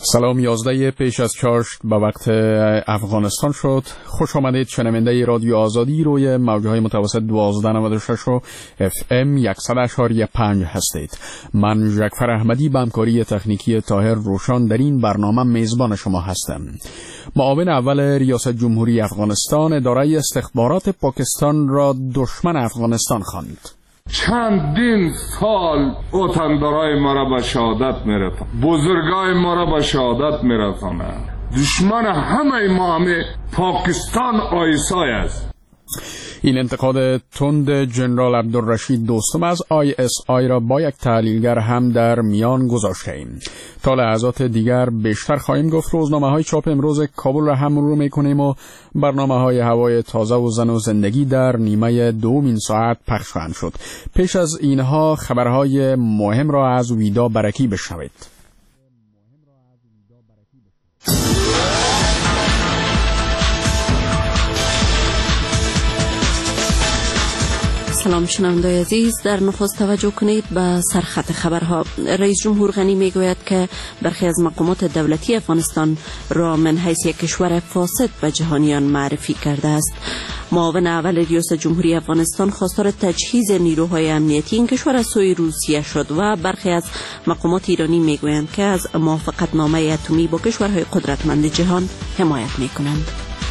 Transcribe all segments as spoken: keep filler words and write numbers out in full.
سلام، یازده پیش از چاشت به وقت افغانستان شد. خوش آمدید شنونده رادیو آزادی روی موجهای متوسط دوازده نود و شش و اف ام صد و شش و پنج هستید. من جعفر احمدی به همکاری تکنیکی طاهر روشان در این برنامه میزبان شما هستم. معاون اول ریاست جمهوری افغانستان اداره استخبارات پاکستان را دشمن افغانستان خواند. چندین سال وطندارای ما را به شهادت میرسانه، بزرگای ما را به شهادت میرسانه. دشمن همه ما همه پاکستان آیسای است. این انتقاد تند جنرال عبدالرشید دوستم از آی اس آی را با یک تحلیلگر هم در میان گذاشتیم. تا لحظات دیگر بیشتر خواهیم گفت. روزنامه های چاپ امروز کابل را هم مرور میکنیم و برنامه های هوای تازه و زن و زندگی در نیمه دوم این ساعت پخش خواهند شد. پیش از اینها خبرهای مهم را از ویدا برکی بشنوید. سلام شنوندگان عزیز، در نخست توجه کنید به سرخط خبرها. رئیس جمهور غنی میگوید که برخی از مقامات دولتی افغانستان را من حیث یک کشور فاسد به جهانیان معرفی کرده است. معاون اول ریاست جمهوری افغانستان خواستار تجهیز نیروهای امنیتی این کشور از سوی روسیه شد و برخی از مقامات ایرانی میگویند که از موافقت نامه اتمی با کشورهای قدرتمند جهان حمایت میکنند.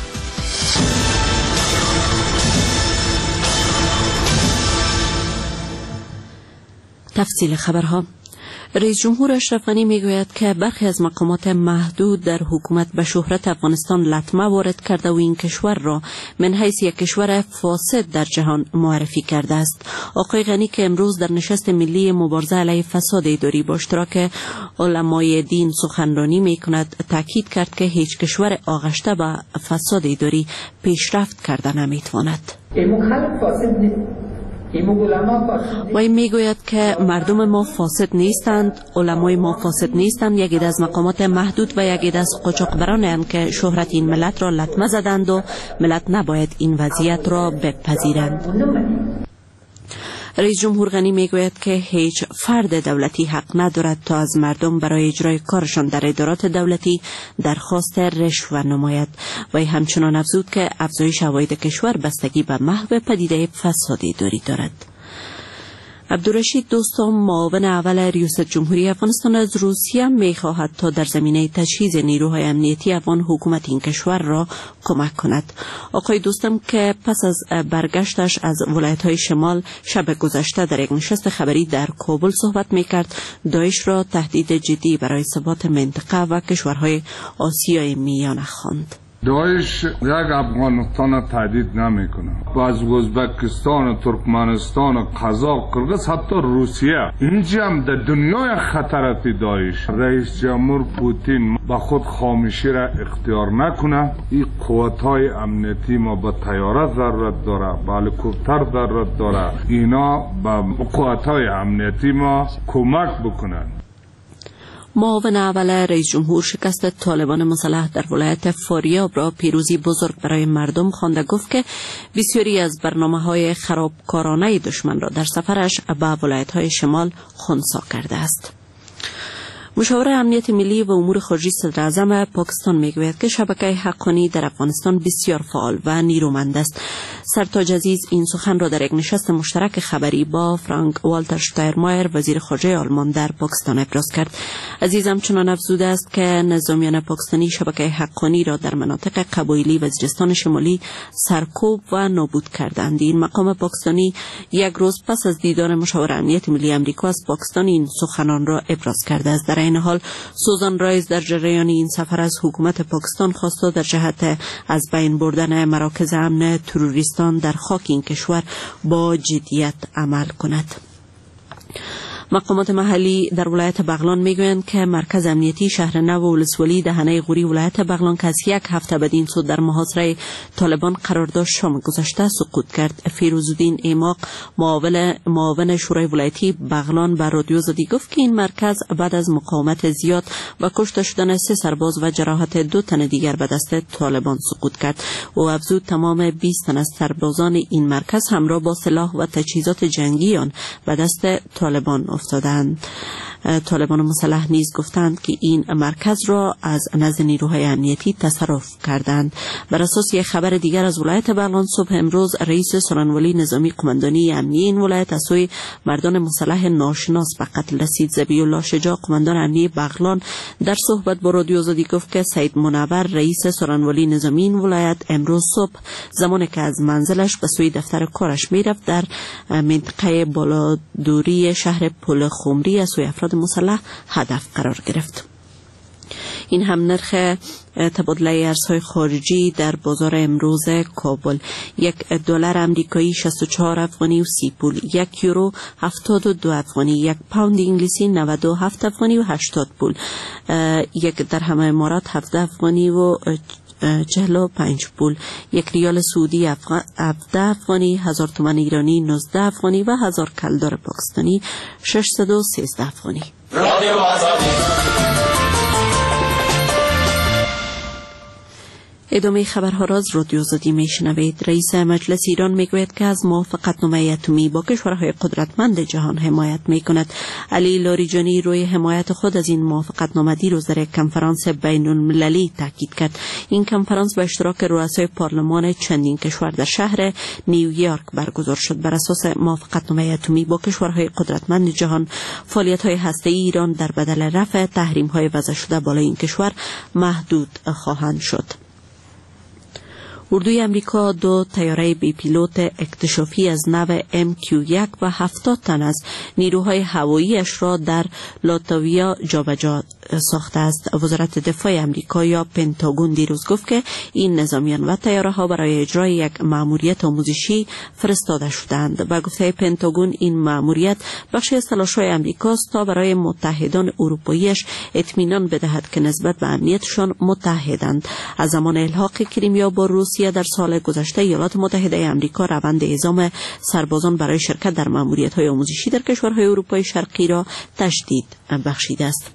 تفصیل خبرها. رئیس جمهور اشرف غنی میگوید که برخی از مقامات محدود در حکومت به شهرت افغانستان لطمه وارد کرده و این کشور را من حیث یک کشور فاسد در جهان معرفی کرده است. آقای غنی که امروز در نشست ملی مبارزه علیه فساد اداری با اشتراک علمای دین سخنرانی میکند، تاکید کرد که هیچ کشور آغشته به فساد اداری پیشرفت کرده نمیتواند. و این میگوید که مردم ما فاسد نیستند، علمای ما فاسد نیستند. یکی از مقامات محدود و یکی از قاچاقبرانند که شهرت این ملت را لطمه زدند و ملت نباید این وضعیت را بپذیرند. رئیس جمهور غنی میگوید که هیچ فرد دولتی حق ندارد تا از مردم برای اجرای کارشان در ادارات دولتی درخواست رشوه نماید. و همچنان افزود که افزایش عواید کشور بستگی به محو پدیده فساد اداری دارد. عبدالرشید دوستم معاون اول ریاست جمهوری افغانستان از روسیه می‌خواهد تا در زمینه تجهیز نیروهای امنیتی افغان حکومت این کشور را کمک کند. آقای دوستم که پس از برگشتش از ولایت‌های شمال شب گذشته در یک نشست خبری در کابل صحبت می‌کرد، داعش را تهدید جدی برای ثبات منطقه و کشورهای آسیای میانه خواند. داعش یک افغانستان را تهدید نمیکنه. و از ازبکستان و ترکمنستان و قزاق، قرغیز، حتی روسیه اینجا هم در دنیای خطراتی داعش. رئیس جمهور پوتین با خود خاموشی را اختیار نکنه. این قوت‌های امنیتی ما با طیاره ضرورت داره، با هلیکوپتر ضرورت داره. اینا با قوت‌های امنیتی ما کمک بکنن. معاون اول رئیس جمهور شکست طالبان مسلح در ولایت فاریاب را پیروزی بزرگ برای مردم خوانده. گفت که بسیاری از برنامه‌های خرابکارانه دشمن را در سفرش به ولایت‌های شمال خنثی کرده است. مشاور امنیت ملی و امور خارجه صدر اعظم پاکستان میگوید که شبکه حقانی در افغانستان بسیار فعال و نیرومند است. سرتاج عزیز این سخن را در یک نشست مشترک خبری با فرانک والتر شتاینمایر وزیر خارجه آلمان در پاکستان ابراز کرد. عزیز همچنان افزوده است که نظامیان پاکستانی شبکه حقانی را در مناطق قبایلی وزیرستان شمالی سرکوب و نابود کردند. این مقام پاکستانی یک روز پس از دیدار مشاور امنیت ملی آمریکا از پاکستان این سخنان را ابراز کرده است. در این حال سوزان رایز در جریان این سفر از حکومت پاکستان خواسته در جهت از بین بردن مراکز امن تروریستان در خاک این کشور با جدیت عمل کند. مقامات محلی در ولایت بغلان میگویند که مرکز امنیتی شهر نو و ولسوالی دهنه غوری ولایت بغلان که از یک هفته بدین سود در محاصره طالبان قرار داشت شام گذشته سقوط کرد. فیروزالدین ایماق معاون معاون شورای ولایتی بغلان به رادیو آزادی گفت که این مرکز بعد از مقاومت زیاد و کشته شدن سه سرباز و جراحت دو تن دیگر به دست طالبان سقوط کرد. او افزود تمام بیست تن از سربازان این مرکز همراه با سلاح و تجهیزات جنگی آن به دست طالبان افتادند. طالبان مسلح نیز گفتند که این مرکز را از نزد نیروهای امنیتی تصرف کردند. بر اساس یک خبر دیگر از ولایت بغلان، صبح امروز رئیس سرانولی نظامی قماندانی امنیه این ولایت از سوی مردان مسلح ناشناس به قتل رسید. ذبیح الله شجاع قماندان امنیه بغلان در صحبت با رادیو آزادی گفت که سید منور رئیس سرانولی نظامی این ولایت امروز صبح زمانی که از منزلش به سوی دفتر کارش میرفت در منطقه بالادوری شهر پل خمری از سوی افراد مسلح هدف قرار گرفت. این هم نرخ تبادله ارزهای خارجی در بازار امروز کابل: یک دلار امریکایی شصت و چهار افغانی و سی پول، یک یورو هفتاد و دو افغانی، یک پوند انگلیسی نود و هفت افغانی و هشتاد پول، یک درهم امارات هفده افغانی و چهل و پنج پول، یک ریال سعودی هفده افغانی، هزار تومان ایرانی نوزده افغانی و هزار کلدار پاکستانی ششصد و سیزده افغانی. ادامه خبرها را از رادیو آزادی میشنوید. رئیس مجلس ایران میگوید که از موافقتنامه اتمی با کشورهای قدرتمند جهان حمایت میکند. علی لاریجانی روی حمایت خود از این موافقتنامه دیروز در یک کنفرانس بین المللی تاکید کرد. این کنفرانس به اشتراک رؤسای پارلمان چندین کشور در شهر نیویورک برگزار شد. بر اساس موافقتنامه اتمی با کشورهای قدرتمند جهان، فعالیت‌های هسته‌ای ایران در بدل رفع تحریم‌های وضع شده بالای این کشور محدود خواهند شد. اردوی امریکا دو طیاره بی پیلوت اکتشافی از نوع ام کیو یک و هفتاد تن از نیروهای هواییش را در لاتویا جابجا ساخته است. وزارت دفاع امریکا یا پنتاگون دیروز گفت که این نظامیان و طیاره ها برای اجرای یک مأموریت آموزشی فرستاده شدند. با گفته پنتاگون این مأموریت بخشی از تلاش‌های امریکاست تا برای متحدان اروپاییش اطمینان بدهد که نسبت به امنیتشان متحدند. از زمان الحاق کریمیا با روسیه در سال گذشته ایالات متحده آمریکا روند اعزام سربازان برای شرکت در مأموریت‌های آموزشی در کشورهای اروپای شرقی را تشدید بخشیده است.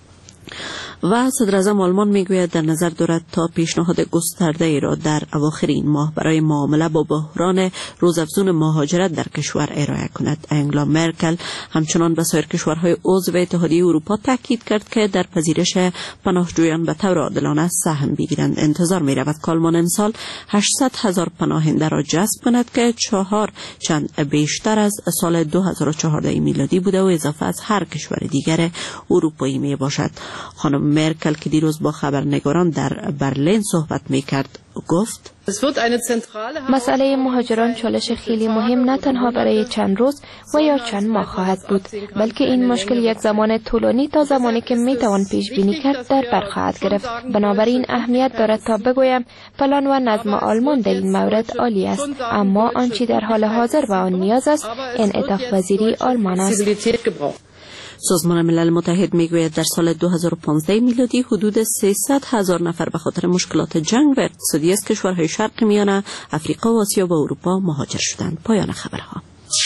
و صدر اعظم آلمان میگوید در نظر دارد تا پیشنهاد گسترده ای را در اواخر این ماه برای معامله با بحران روزافزون مهاجرت در کشور ارائه کند. انگلا مرکل همچنان به سایر کشورهای عضو اتحادیه اروپا تاکید کرد که در پذیرش پناهجویان به طور عادلانه سهم بگیرند. انتظار می رود که آلمان امسال هشتصد هزار پناهنده را جذب کند که چهار چند بیشتر از سال دو هزار و چهارده میلادی بوده و اضافه از هر کشور دیگر اروپایی می باشد. خانم مرکل که دیروز با خبرنگاران در برلین صحبت میکرد گفت: مسئله مهاجران چالش خیلی مهم نه تنها برای چند روز و یا چند ماه خواهد بود، بلکه این مشکل یک زمان طولانی تا زمانی که میتوان پیش بینی کرد در بر خواهد گرفت. بنابراین اهمیت دارد تا بگویم پلان و نظم آلمان در این مورد عالی است، اما آنچه در حال حاضر به آن نیاز است انعطاف پذیری آلمان است. سازمان ملل متحد میگوید در سال دو هزار و پانزده میلادی حدود سیصد هزار نفر به خاطر مشکلات جنگ و اقتصادی از کشورهای شرق میانه، افریقا و آسیا و اروپا مهاجر شدند. پایان خبرها.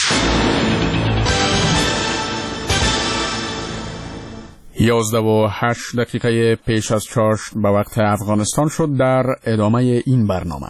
یازده و هشت دقیقه پیش از چاشت به وقت افغانستان شد. در ادامه این برنامه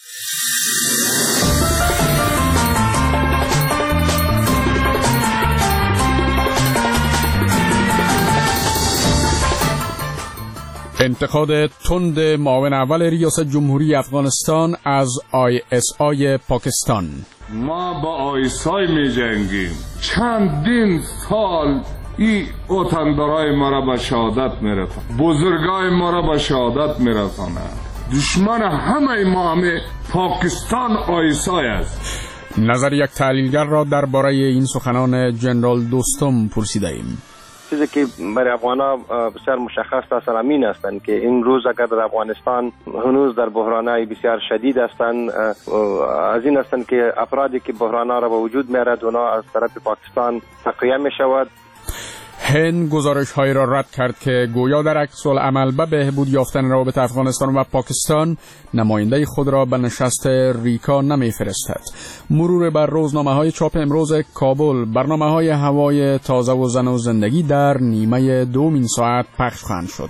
انتقاد تند معاون اول ریاست جمهوری افغانستان از آی اس آی پاکستان. ما با آی اس آی می جنگیم. چندین سال این وطندارای ما را به شهادت می رساند، بزرگای ما را به شهادت می رساند. دشمن همه ما همه پاکستان آی اس آی است. نظر یک تحلیلگر را درباره این سخنان جنرال دوستم پرسیده ایم. چیزی که برای افغان‌ها بسیار مشخص است امین هستند که این روز اگر در افغانستان هنوز در بحران‌های بسیار شدید هستند، از این هستند که افرادی که بحران‌ها را به وجود میارد اونا از طرف پاکستان تقویه میشود. هند گزارش‌هایی را رد کرد که گویا در عکس العمل به بهبود یافتن روابط افغانستان و پاکستان نماینده خود را به نشست ریکا نمی‌فرستد. مرور بر روزنامه‌های چاپ امروز کابل، برنامه‌های هوای تازه و زن و زندگی در نیمه دومین ساعت پخش خواهند شد.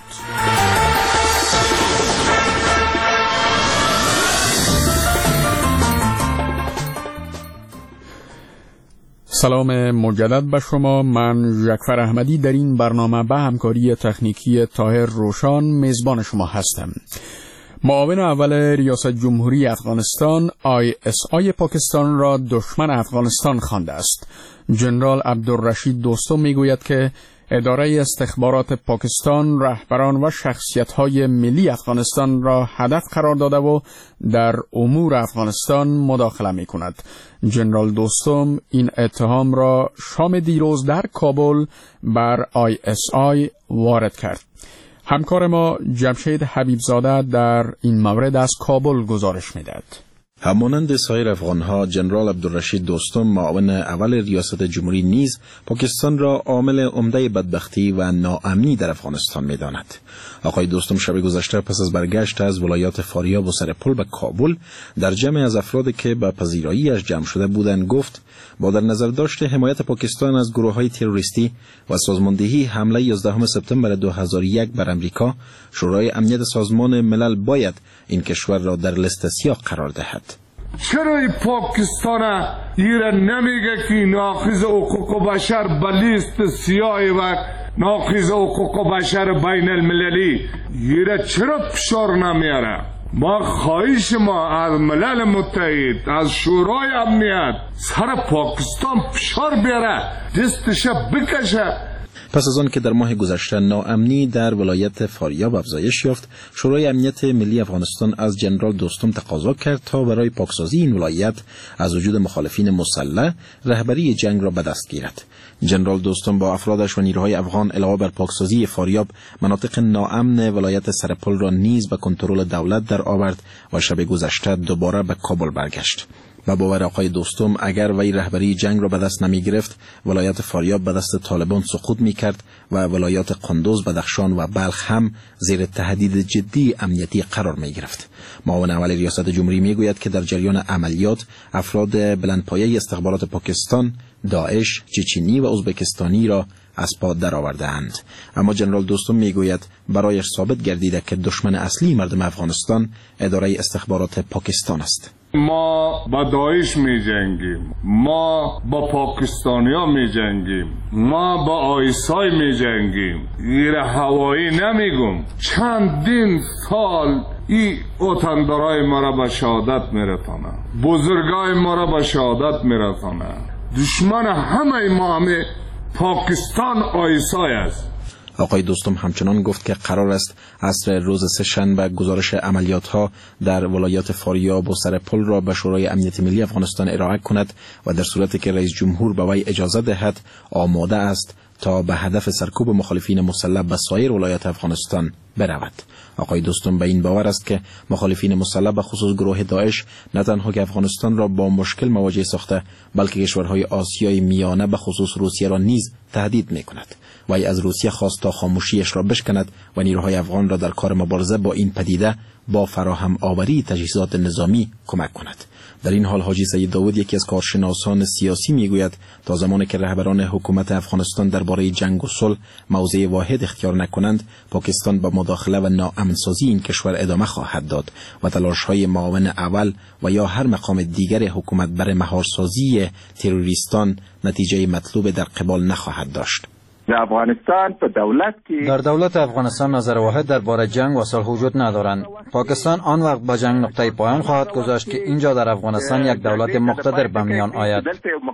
سلام مجدد به شما. من ژکفر احمدی در این برنامه به همکاری تکنیکی طاهر روشان میزبان شما هستم. معاون اول ریاست جمهوری افغانستان آی اس آی پاکستان را دشمن افغانستان خوانده است. جنرال عبدالرشید دوستم میگوید که اداره استخبارات پاکستان رهبران و شخصیت‌های ملی افغانستان را هدف قرار داده و در امور افغانستان مداخله می‌کند. جنرال دوستم این اتهام را شام دیروز در کابل بر آی اس آی وارد کرد. همکار ما جمشید حبیبزاده در این مورد از کابل گزارش می‌دهد. همانند سایر افغانها، جنرال عبدالرشید دوستم معاون اول ریاست جمهوری نیز پاکستان را عامل عمده بدبختی و ناامنی در افغانستان می‌داند. آقای دوستم شب گذشته پس از برگشت از ولایات فاریاب و سرپل به کابل در جمع از افرادی که به پذیرایی‌اش جمع شده بودند گفت با در نظر داشت حمایت پاکستان از گروه‌های تروریستی و سازماندهی حمله یازدهم سپتامبر دو هزار و یک بر امریکا، شورای امنیت سازمان ملل باید این کشور را در لیست سیاه قرار دهد. چرا پاکستان ایره نمیگه که ناقض حقوق بشر به لیست سیاه و ناقض حقوق بشر بین المللی ایره چرا فشار نمیاره؟ ما خواهش ما از ملل متحد، از شورای امنیت سر پاکستان فشار بیاره، دستش بکشه. پس از آن که در ماه گذشته ناامنی در ولایت فاریاب افزایش یافت، شورای امنیت ملی افغانستان از جنرال دوستم تقاضا کرد تا برای پاکسازی این ولایت از وجود مخالفین مسلح رهبری جنگ را به دست گیرد. جنرال دوستم با افرادش و نیروهای افغان علاوه بر پاکسازی فاریاب، مناطق ناامن ولایت سرپل را نیز به کنترل دولت در آورد و شب گذشته دوباره به کابل برگشت. با باور آقای دوستم اگر وی رهبری جنگ را به دست نمی گرفت، ولایت فاریاب به دست طالبان سقوط می کرد و ولایات قندوز، بدخشان و بلخ هم زیر تهدید جدی امنیتی قرار می گرفت. معاون اول ریاست جمهوری می گوید که در جریان عملیات افراد بلندپایه استخبارات پاکستان، داعش، چچنی و ازبکستانی را از پا درآورده اند. اما جنرال دوستم می گوید برایش ثابت گردیده که دشمن اصلی مردم افغانستان اداره استخبارات پاکستان است. ما با داعش می جنگیم، ما با پاکستانی ها می جنگیم، ما با آیسای می جنگیم. ایره هوایی نمیگم، چندین سال ای وطندارای ما را به شهادت می رسانه، بزرگای ما را به شهادت می رسانه. دشمن همه ما همه پاکستان آیسای است. آقای دوستم همچنان گفت که قرار است عصر روز سه‌شنبه گزارش عملیات‌ها در ولایات فاریاب و سرپل را به شورای امنیت ملی افغانستان ارائه کند و در صورتی که رئیس جمهور به وی اجازه دهد آماده است تا به هدف سرکوب مخالفین مسلح به سایر ولایات افغانستان برود. آقای دوستم به این باور است که مخالفین مسلح به خصوص گروه داعش نه تنها که افغانستان را با مشکل مواجه ساخته، بلکه کشورهای آسیای میانه به خصوص روسیه را نیز تهدید می‌کند. وی از روسیه خواست تا خاموشیش را بشکند و نیروهای افغان را در کار مبارزه با این پدیده با فراهم آوری تجهیزات نظامی کمک کند. در این حال حاجی سید داود، یکی از کارشناسان سیاسی، میگوید تا زمانی که رهبران حکومت افغانستان درباره جنگ و صلح موضع واحد اختیار نکنند، پاکستان با مداخله و ناامنسازی این کشور ادامه خواهد داد و تلاش‌های معاون اول و یا هر مقام دیگر حکومت برای مهارسازی تروریستان نتیجه مطلوب در قبال نخواهد داشت. در افغانستان په دولت کې در دولت افغانستان نظر واحد درباره جنگ و صلح وجود ندارند. پاکستان آن وقت با جنگ نقطه پایان خواهد گذاشت که اینجا در افغانستان یک دولت مقتدر به میان آید.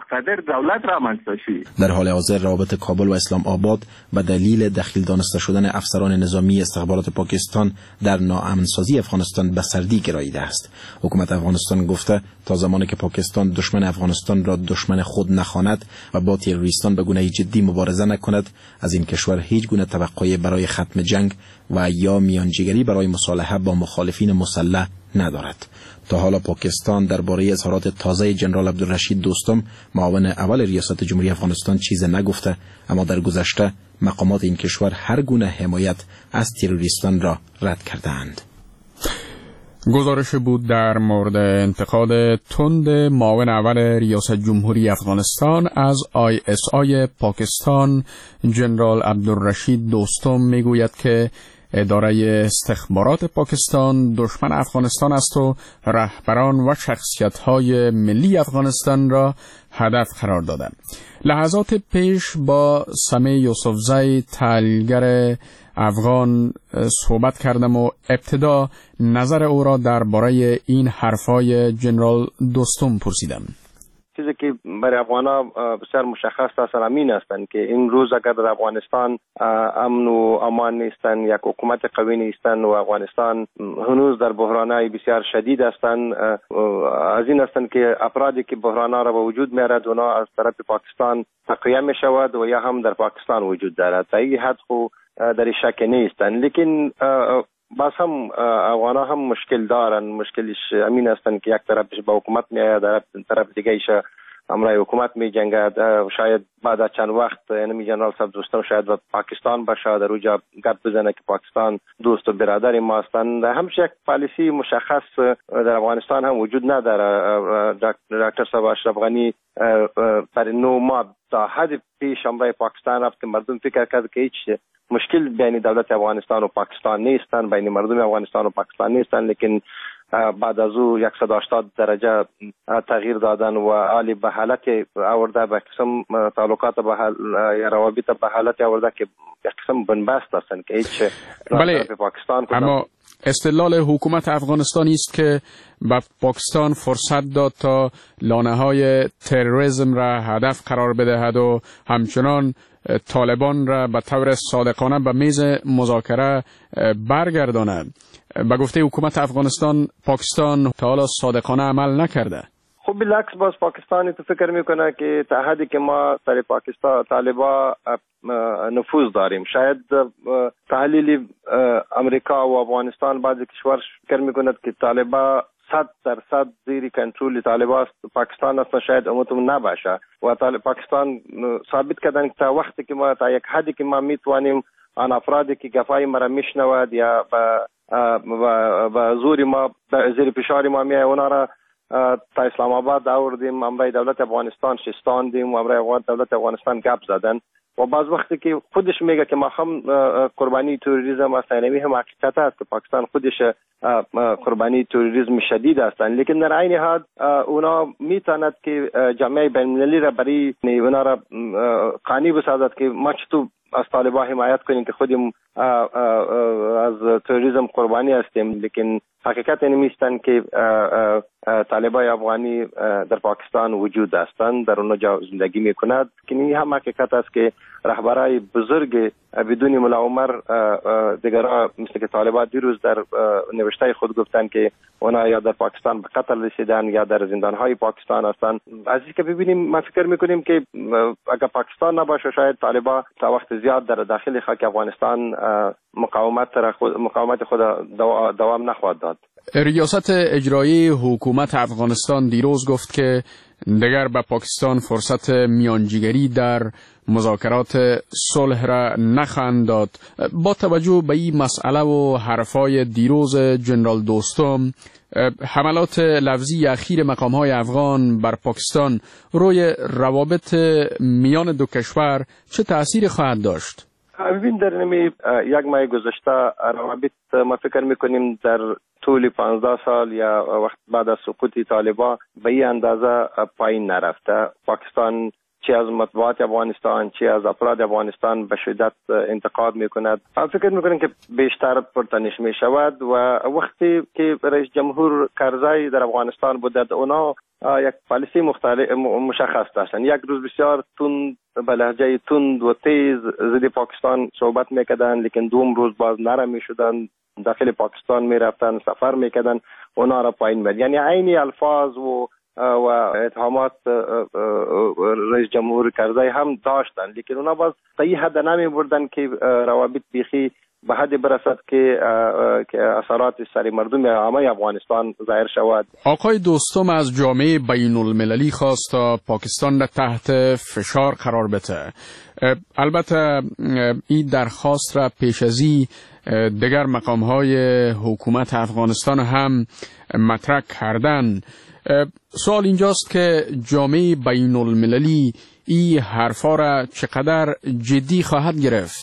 در حال حاضر روابط کابل و اسلام آباد به دلیل دخیل دانسته شدن افسران نظامی استخبارات پاکستان در ناامنسازی افغانستان به سردی گراییده است. حکومت افغانستان گفته تا زمانی که پاکستان دشمن افغانستان را دشمن خود نخواند و با تروریستان به گونه جدی مبارزه نکند، از این کشور هیچ گونه توقعی برای ختم جنگ و یا میانجیگری برای مصالحه با مخالفین مسلح ندارد. تا حالا پاکستان درباره اظهارات تازه جنرال عبدالرشید دوستم معاون اول ریاست جمهوری افغانستان چیز نگفته، اما در گذشته مقامات این کشور هر گونه حمایت از تروریستان را رد کردند. گزارش بود در مورد انتقاد تند معاون اول ریاست جمهوری افغانستان از آی اس آی پاکستان. جنرال عبدالرشید دوستم میگوید که اداره استخبارات پاکستان دشمن افغانستان است و رهبران و شخصیت‌های ملی افغانستان را هدف قرار دادند. لحظات پیش با سمی یوسفزی تحلیلگر افغان صحبت کردم و ابتدا نظر او را درباره این حرفای جنرال دوستم پرسیدم. چیزی که برای افغانا بسیار مشخص است امین هستند که این روز اگر در افغانستان امن و امان نیستند، یک حکومت قوی نیستند و افغانستان هنوز در بحرانای بسیار شدید هستند، از این هستند که افرادی که بحرانا را به وجود میارد اونا از طرف پاکستان تقویه می شود و یا هم در پاکستان وجود دارد. تا این حد خو در شک نیستند، لیکن باز هم افغانا هم مشکل دارن. مشکلش امین هستند که یک طرفش به حکومت میآید، در طرف دیگه ایش امرای حکومت می جنگد. شاید بعد از چند وقت یعنی جنرال صاحب دوستم شاید به پاکستان باشه، در اونجا گپ بزنه که پاکستان دوست و برادر ما هستند. همش یک پالیسی مشخص در افغانستان هم وجود نداره. دکتر صاحب اشرف غنی برای نو ماه تا حد پیش امرای پاکستان رفت که مردم فکر کرد که هیچ مشکل بین دولت افغانستان و پاکستان نیستن، بین مردم افغانستان و پاکستان نیستن، لیکن بعد از او صد و هشتاد درجه تغییر دادن و عالی به حالت آورده، به قسم تعلقات به حال یا روابط به حالت آورده که یک قسم بنبست هستن که هیچ بله. پاکستان اما استدلال حکومت افغانستانی است که به پاکستان فرصت داد تا لانه‌های تروریسم را هدف قرار بدهد و همچنان طالبان را به طور صادقانه به میز مذاکره برگرداند. به گفته حکومت افغانستان پاکستان تا حالا صادقانه عمل نکرده. خب بالعکس باز پاکستانی تو فکر میکنه که تا حدی که ما سر پاکستان طالبا نفوذ داریم. شاید تحلیل امریکا و افغانستان بعضی کشور فکر میکند که طالبا صد درصد زیر کنترل طالبان است، پاکستان است، شاید امتون نباشه و پاکستان ثابت کردن که تا وقتی که ما تا یک حدی که ما میتوانیم آن افرادی که گفای ما را میشنود یا با زور ما زیر فشار ما میای اونا را تا اسلام آباد آوردیم، امرای دولت افغانستان شستاندیم و امرای دولت افغانستان گپ زدن و بعض وقتی که خودش میگه که ما هم قربانی تروریسم هستن، نمی هم حقیقت است که پاکستان خودش قربانی تروریسم شدید هستن، لیکن در عین حال اونا میتواند که جامعه بین المللی را برای اونا را قانی بسازد که ما چطور از طالبان حمایت کنیم که خودیم از تروریسم قربانی هستیم، لیکن حقیقت این میستن که طالبای افغانی در پاکستان وجود هستند، در اونجا زندگی میکند. که این هم حقیقت است که رهبرای بزرگ بدون ملا عمر دیگرها مثل که طالبان دیروز در نوشته خود گفتن که اونا یا در پاکستان به قتل رسیدن یا در زندانهای پاکستان هستند. از اینکه ببینیم ما فکر میکنیم که اگر پاکستان نباشه شاید طالبان تا وقت زیاد در داخل خاک افغانستان مقاومت خود مقاومت خود دوام نخواهد داد. ریاست اجرایی حکومت افغانستان دیروز گفت که دیگر به پاکستان فرصت میانجیگری در مذاکرات صلح را نخواهند داد. با توجه به این مسئله و حرفای دیروز جنرال دوستم، حملات لفظی اخیر مقام‌های افغان بر پاکستان روی روابط میان دو کشور چه تأثیری خواهد داشت؟ ببین در نمی یک ماه گذشته روابط ما فکر میکنیم در طول پانزده سال یا وقت بعد از سقوط طالبان به این اندازه پایین نرفته. پاکستان چی از مطبوعات افغانستان چی از افراد افغانستان به شدت انتقاد میکند. من فکر میکنم که بیشتر پرتنش میشود و وقتی که رئیس جمهور کرزی در افغانستان بودند اونا یک پالیسی مختلف مشخص داشتن. یک روز بسیار تند به لهجه تند و تیز ضد پاکستان صحبت میکردن، لیکن دوم روز باز نرم میشدن، داخل پاکستان میرفتن، سفر میکردن، اونا را پایین می‌بردن. یعنی عینی الفاظ و و اتهامات رئیس جمهور کرزی هم داشتن، لیکن اونا باز تا این حد نمی بردن که روابط بیخی به حد برسد که که اثرات سر مردم عامه افغانستان ظاهر شود. آقای دوستم از جامعه بین المللی خواست تا پاکستان را تحت فشار قرار بده. البته این درخواست را پیش ازی دیگر مقام‌های حکومت افغانستان هم مطرح کردن. سوال اینجاست که جامعه بین المللی این حرفا را چقدر جدی خواهد گرفت؟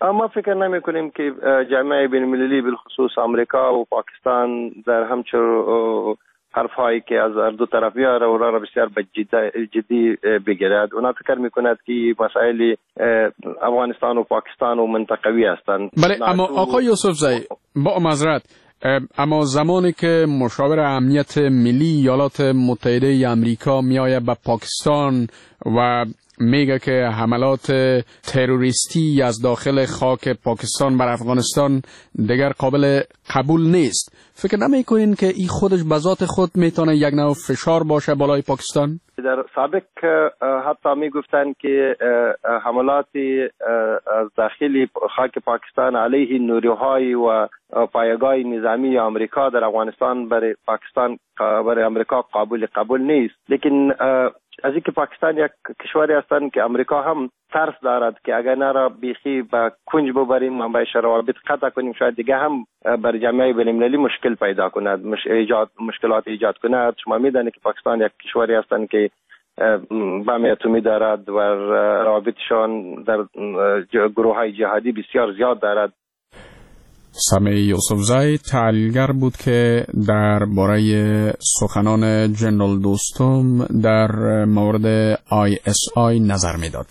ما فکر نمی کنیم که جامعه بین المللی بالخصوص آمریکا و پاکستان در همچون حرف هایی که از هر دو طرف بیاره و را بسیار جدی بگیرد. اونا فکر میکند که مسائل افغانستان و پاکستان و منطقوی هستند. بله، اما آقای یوسف زئی، با معذرت، اما زمانی که مشاور امنیت ملی ایالات متحده ای آمریکا میآید به پاکستان و میگه که حملات تروریستی از داخل خاک پاکستان بر افغانستان دیگر قابل قبول نیست، فکر نمیکنین که این خودش به ذات خود میتونه یک نوع فشار باشه بالای پاکستان؟ در سابق حتی میگفتن که حملات از داخل خاک پاکستان علیه نیروهای و پایگاه نظامی آمریکا در افغانستان برای پاکستان برای آمریکا قابل قبول نیست. لیکن از اینکه پاکستان یک کشوری هستند که آمریکا هم ترس دارد که اگر نرا بیخی با کنج ببریم و با روابط قطع کنیم، شاید دیگه هم بر جامعه بین المللی مشکل پیدا کند، مش ایجاد مشکلات ایجاد کند. شما میدانید که پاکستان یک کشوری هستند که بم اتمی دارد و روابطشان در گروه های جهادی بسیار زیاد دارد. سمیع یوسف زئی تحلیلگر بود که در باره سخنان جنرال دوستم در مورد آی اس آی نظر میداد.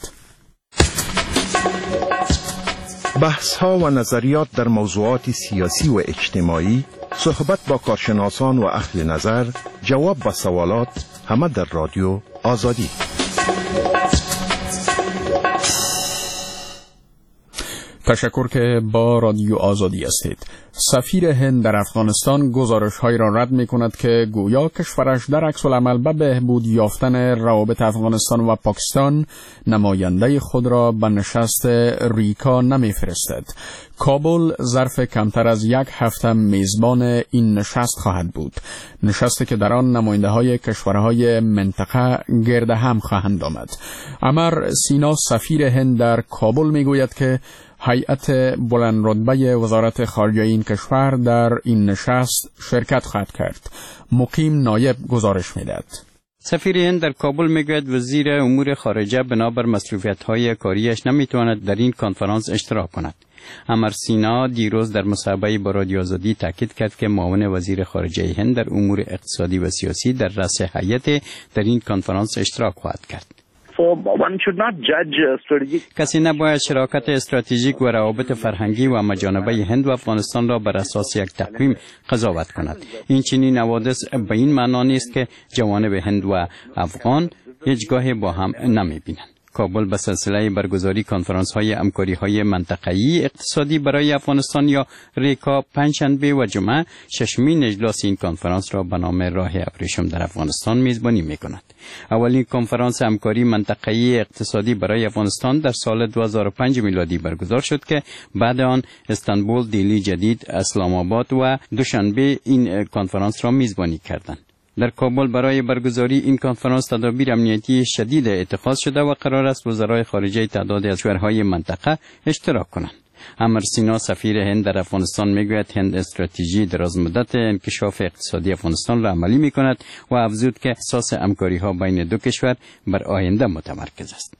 بحث ها و نظریات در موضوعات سیاسی و اجتماعی، صحبت با کارشناسان و اهل نظر، جواب به سوالات، همه در رادیو آزادی. تشکر که با رادیو آزادی هستید. سفیر هند در افغانستان گزارش‌هایی را رد می‌کند که گویا کشورش در عکس العمل به بهبود یافتن روابط افغانستان و پاکستان نماینده خود را به نشست ریکا نمی‌فرستد. کابل ظرف کمتر از یک هفته میزبان این نشست خواهد بود. نشستی که در آن نماینده‌های کشورهای منطقه گرد هم خواهند آمد. امر سینا سفیر هند در کابل می‌گوید که هیئت بلند رتبه وزارت خارجه این کشور در این نشست شرکت خواهد کرد. مقیم نایب گزارش می‌دهد. سفیر هند در کابل میگوید وزیر امور خارجه بنابر مصروفیت‌های کاریش نمیتواند در این کنفرانس اشتراک کند. امر سینا دیروز در مصاحبه با رادیو آزادی تاکید کرد که معاون وزیر خارجه هند در امور اقتصادی و سیاسی در رأس هیئت در این کنفرانس اشتراک خواهد کرد. کسی نباید شراکت استراتژیک و روابط فرهنگی و همه‌جانبه هند و افغانستان را بر اساس یک تقویم قضاوت کند. این چنین حوادث به این معنا نیست که جوانب هند و افغان هیچگاه با هم نمی‌بینند. کابل به سلسله برگزاری کنفرانس های همکاری های منطقه‌ای اقتصادی برای افغانستان یا ریکا پنجشنبه و جمعه ششمین اجلاس این کنفرانس را به نام راه ابریشم در افغانستان میزبانی می‌کند. اولین کنفرانس همکاری منطقه‌ای اقتصادی برای افغانستان در سال دو هزار و پنج میلادی برگزار شد که بعد آن استانبول، دیلی جدید، اسلام آباد و دوشنبه این کنفرانس را میزبانی کردند. در کابل برای برگزاری این کنفرانس تدابیر امنیتی شدید اتخاذ شده و قرار است وزرای خارجه تعدادی از کشورهای منطقه اشتراک کنند. امر سینا سفیر هند در افغانستان میگوید هند استراتژی درازمدت انکشاف اقتصادی افغانستان را عملی میکند و افزود که اساس همکاری ها بین دو کشور بر آینده متمرکز است.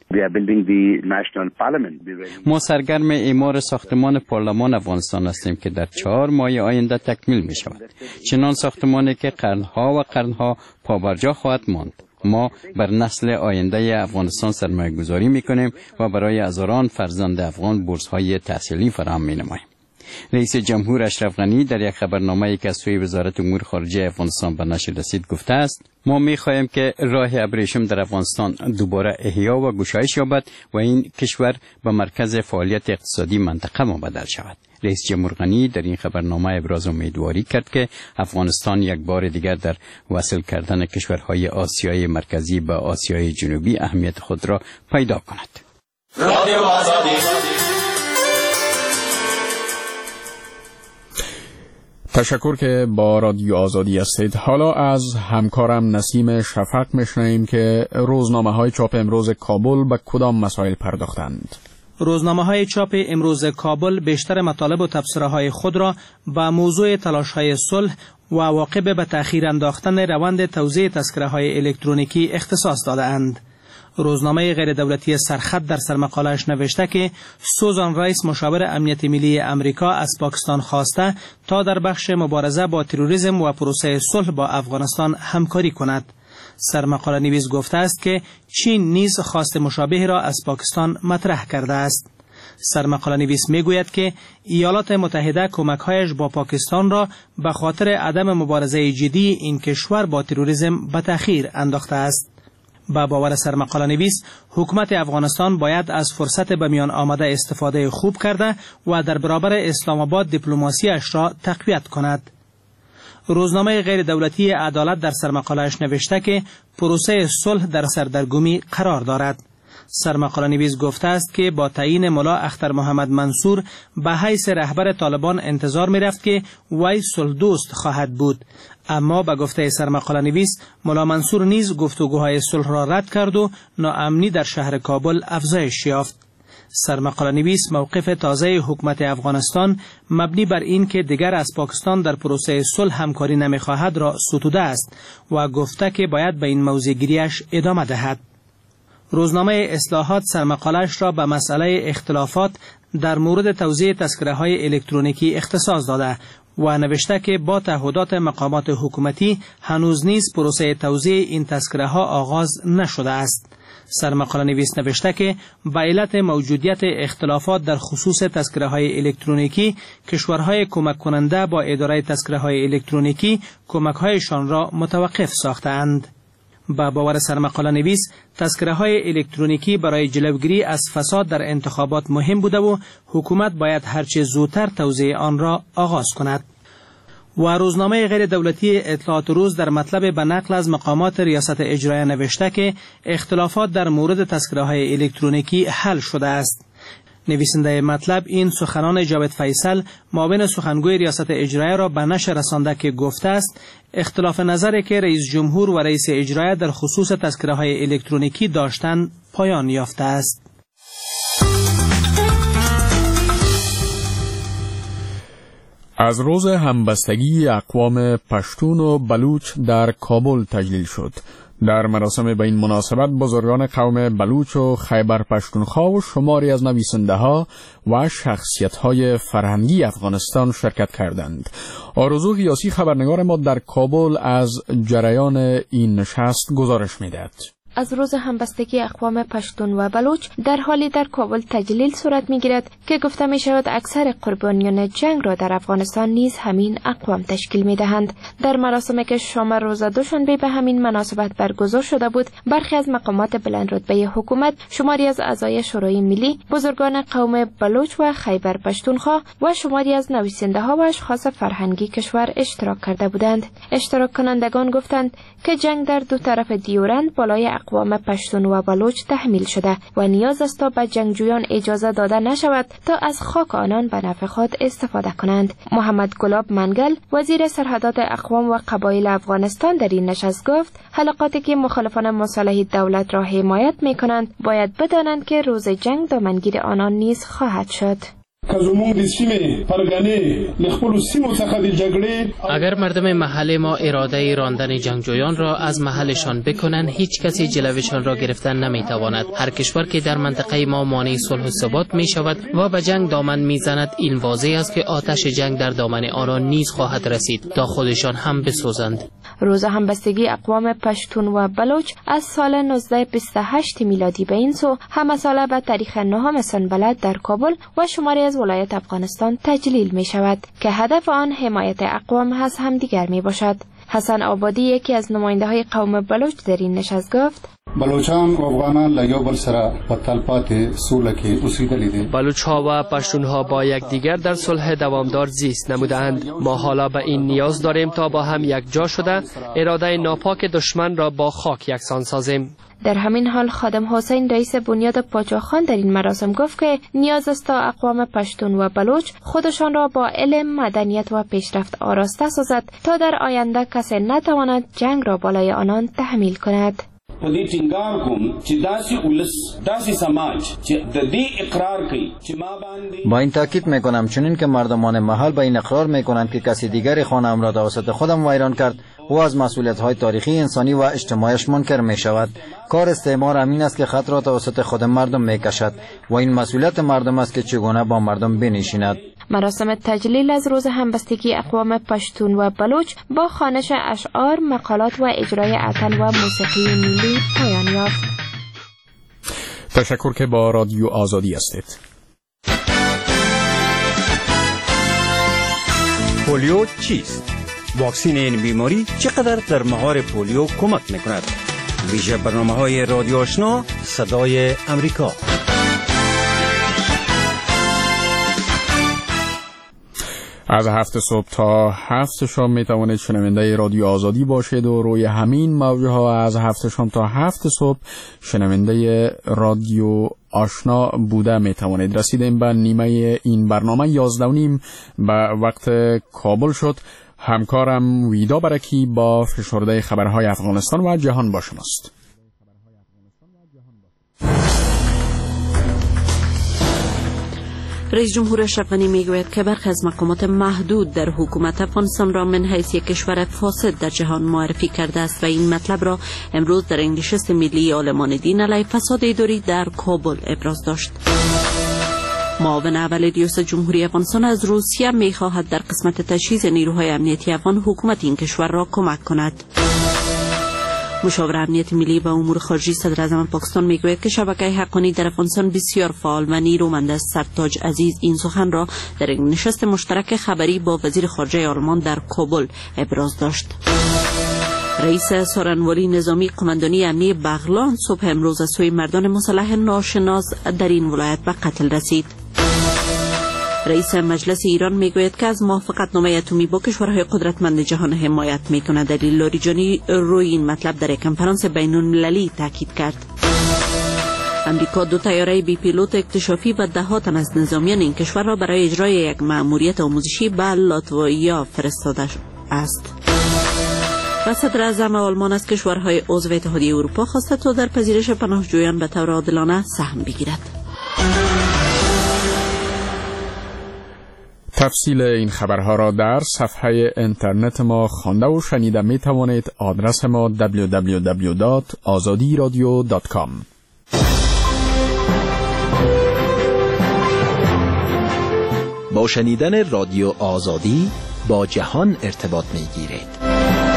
ما سرگرم اعمار ساختمان پارلمان افغانستان هستیم که در چهار ماه آینده تکمیل می شود. چنان ساختمانی که قرنها و قرنها پابرجا خواهد ماند. ما بر نسل آینده افغانستان سرمایه گذاری می کنیم و برای هزاران فرزند افغان بورس های تحصیلی فراهم می نماییم. رئیس جمهور اشرف غنی در یک خبرنامه‌ای که از سوی وزارت امور خارجه افغانستان به نشر رسید گفته است: ما می‌خواهیم که راه ابریشم در افغانستان دوباره احیا و گشایش یابد و این کشور به مرکز فعالیت اقتصادی منطقه مبدل شود. رئیس جمهور غنی در این خبرنامه ابراز امیدواری کرد که افغانستان یک بار دیگر در وصل کردن کشورهای آسیای مرکزی به آسیای جنوبی اهمیت خود را پیدا کند. رادیو آزادی. تشکر که با رادیو آزادی هستید. حالا از همکارم نسیم شفق میشنویم که روزنامه های چاپ امروز کابل به کدام مسائل پرداختند. روزنامه های چاپ امروز کابل بیشتر مطالب و تبصره های خود را با موضوع تلاش های صلح و عواقب به تأخیر انداختن روند توزیع تذکره های الکترونیکی اختصاص داده اند. روزنامه غیر دولتی سرخط در سرمقاله‌اش نوشته که سوزان رایس مشاور امنیت ملی امریکا از پاکستان خواسته تا در بخش مبارزه با تروریسم و پروسه صلح با افغانستان همکاری کند. سرمقاله نویس گفته است که چین نیز خواست مشابه را از پاکستان مطرح کرده است. سرمقاله نویس می گوید که ایالات متحده کمک‌هایش با پاکستان را به خاطر عدم مبارزه جدی این کشور با تروریسم به تأخیر انداخته است. با باور سرمقاله نویس، حکومت افغانستان باید از فرصت به میان آمده استفاده خوب کرده و در برابر اسلام آباد دیپلماسی‌اش را تقویت کند. روزنامه غیر دولتی عدالت در سرمقاله‌اش نوشته که پروسه صلح در سردرگمی قرار دارد. سرمقاله نویس گفته است که با تعیین ملا اختر محمد منصور به حیث رهبر طالبان انتظار می رفت که وی صلح دوست خواهد بود، اما به گفته سرمقاله نویس ملا منصور نیز گفتگوهای صلح را رد کرد و ناامنی در شهر کابل افزایش یافت. سرمقاله نویس موقف تازه حکومت افغانستان مبنی بر این که دیگر از پاکستان در پروسه صلح همکاری نمی خواهد را ستوده است و گفته که باید به این موضوع گیریش ادامه دهد. روزنامه اصلاحات سرمقاله‌اش را به مسئله اختلافات در مورد توزیع تذکره‌های الکترونیکی اختصاص داده و نوشته که با تعهدات مقامات حکومتی هنوز نیز پروسه توزیع این تذکره‌ها آغاز نشده است. سرمقاله نویس نوشته که به علت موجودیت اختلافات در خصوص تذکره‌های الکترونیکی، کشورهای کمک کننده با اداره تذکره‌های الکترونیکی کمک‌هایشان را متوقف ساختند. با باور سرمقاله نویس، تذکره‌های الکترونیکی برای جلوگیری از فساد در انتخابات مهم بوده و حکومت باید هرچه زودتر توزیع آن را آغاز کند. و روزنامه غیر دولتی اطلاعات روز در مطلب به نقل از مقامات ریاست اجرایی نوشته که اختلافات در مورد تذکره‌های الکترونیکی حل شده است. نویسنده مطلب این سخنان جاوید فیصل معاون سخنگوی ریاست اجرایی را به نشر رسانده که گفته است اختلاف نظری که رئیس جمهور و رئیس اجرایی در خصوص تذکره‌های الکترونیکی داشتند پایان یافته است. از روز همبستگی اقوام پشتون و بلوچ در کابل تجلیل شد. در مراسم به این مناسبت بزرگان قوم بلوچ و خیبر پشتونخوا و شماری از نویسنده‌ها و شخصیت‌های فرهنگی افغانستان شرکت کردند. آرزو غیاسی خبرنگار ما در کابل از جریان این نشست گزارش می‌دهد. از روز همبستگی اقوام پشتون و بلوچ در حالی در کابل تجلیل صورت می‌گیرد که گفته می‌شود اکثر قربانیان جنگ را در افغانستان نیز همین اقوام تشکیل می‌دهند. در مراسمی که شام روز دوشنبه به همین مناسبت برگزار شده بود، برخی از مقامات بلند رتبه حکومت، شماری از اعضای شورای ملی، بزرگان قوم بلوچ و خیبر پشتونخوا و شماری از نویسنده‌ها و اشخاص فرهنگی کشور اشتراک کرده بودند. اشتراک کنندگان گفتند که جنگ در دو طرف دیورند بالای اقوام پشتون و بلوچ تحمیل شده و نیاز است تا به جنگجویان اجازه داده نشود تا از خاک آنان به نفع خود استفاده کنند. محمد گلاب منگل، وزیر سرحدات اقوام و قبایل افغانستان، در این نشست گفت حلقاتی که مخالفان مصالحه دولت را حمایت می کنند باید بدانند که روز جنگ دامنگیر آنان نیز خواهد شد. اگر مردم محل ما اراده راندن جنگجویان را از محلشان بکنند، هیچ کسی جلوشان را گرفتن نمیتواند. هر کشور که در منطقه ما مانع صلح و ثبات می شود و به جنگ دامن میزند، این واضح است که آتش جنگ در دامن آنان نیز خواهد رسید تا خودشان هم بسوزند. روز همبستگی اقوام پشتون و بلوچ از سال نوزده بیست و هشت میلادی به این سو همه ساله به تاریخ نهم سنبلد در کابل و شماری از ولایت افغانستان تجلیل می شود که هدف آن حمایت اقوام از همدیگر می باشد. حسن آبادی، یکی از نماینده های قوم بلوچ، در این نشست گفت بلوچان و افغانان لایو بر سره و تلپات صلح که اوسیدلی دي. بلوچ ها و پشتون ها با یکدیگر در صلح دوامدار زیست نمودند. ما حالا به این نیاز داریم تا با هم یک جا شده اراده ناپاک دشمن را با خاک یکسان سازیم. در همین حال خادم حسین، رئیس بنیاد پاچاخان، در این مراسم گفت که نیاز است تا اقوام پشتون و بلوچ خودشان را با علم، مدنیت و پیشرفت آراسته سازد تا در آینده کسی نتواند جنگ را بالای آنان تحمیل کند. پدې ټینګار کوم چې داسې ولس داسې سماج چې د دې اقرار کوي چې ما باندې با این تاکید میکنم چنین که مردمان محل به این اقرار میکنند که کسی دیگری خانه‌ام را توسط خودم ویران کرد او از مسئولیت‌های تاریخی انسانی و اجتماعیش منکر می‌شود. کار استعمار امین است که خط را توسط خود مردم می‌کشد و این مسئولیت مردم است که چگونه با مردم بنشیند. مراسم تجلیل از روز همبستگی اقوام پشتون و بلوچ با خوانش اشعار، مقالات و اجرای اتل و موسیقی ملی پایان یافت. تشکر که با رادیو آزادی هستید. پولیو چیست؟ واکسین این بیماری چقدر در مهار پولیو کمک میکند؟ ویژه برنامه‌های رادیو آشنا صدای امریکا. از هفت صبح تا هفت شام می توانید شنونده رادیو آزادی باشید و روی همین موجه ها از هفت شام تا هفت صبح شنونده رادیو آشنا بوده می توانید. رسیدیم به نیمه این برنامه یازده و نیم به وقت کابل شد. همکارم ویدا برکی با فشرده خبرهای افغانستان و جهان با شماست. رئیس جمهور اشرف غنی میگوید که برخی از مقامات محدود در حکومت افغانستان را من حیث یک کشور فاسد در جهان معرفی کرده است و این مطلب را امروز در این نشست ملی عالمان دین علیه فساد اداری در کابل ابراز داشت. معاون اول ریاست جمهوری افغانستان از روسیه میخواهد در قسمت تجهیز نیروهای امنیتی افغان حکومت این کشور را کمک کند. مشاور امنیت ملی و امور خارجی صدر اعظم پاکستان میگوید که شبکه حقانی در افغانستان بسیار فعال و نیرومند است. سرتاج عزیز این سخن را در یک نشست مشترک خبری با وزیر خارجه آلمان در کابل ابراز داشت. رئیس سارنواری نظامی قماندانی امنی بغلان صبح امروز از سوی مردان مسلح ناشناس در این ولایت به قتل رسید. رئیس مجلس ایران میگوید که از موافقتنامه اتمی با کشورهای قدرتمند جهان حمایت میکند. دلیل لاریجانی روی این مطلب در یک کنفرانس بین المللی تاکید کرد. امریکا دو طیاره بی پیلوت اکتشافی و ده ها تن از نظامیان این کشور را برای اجرای یک مأموریت آموزشی به لاتویا فرستاده است. و صدر اعظم آلمان از کشورهای عضو اتحادیه اروپا خواسته تا در پذیرش پناهجویان به طور عادلانه سهم بگیرد. تفصیل این خبرها را در صفحه اینترنت ما خوانده و شنیده می توانید. آدرس ما دبلیو دبلیو دبلیو دات آزادی رادیو دات کام. با شنیدن رادیو آزادی با جهان ارتباط می گیرید.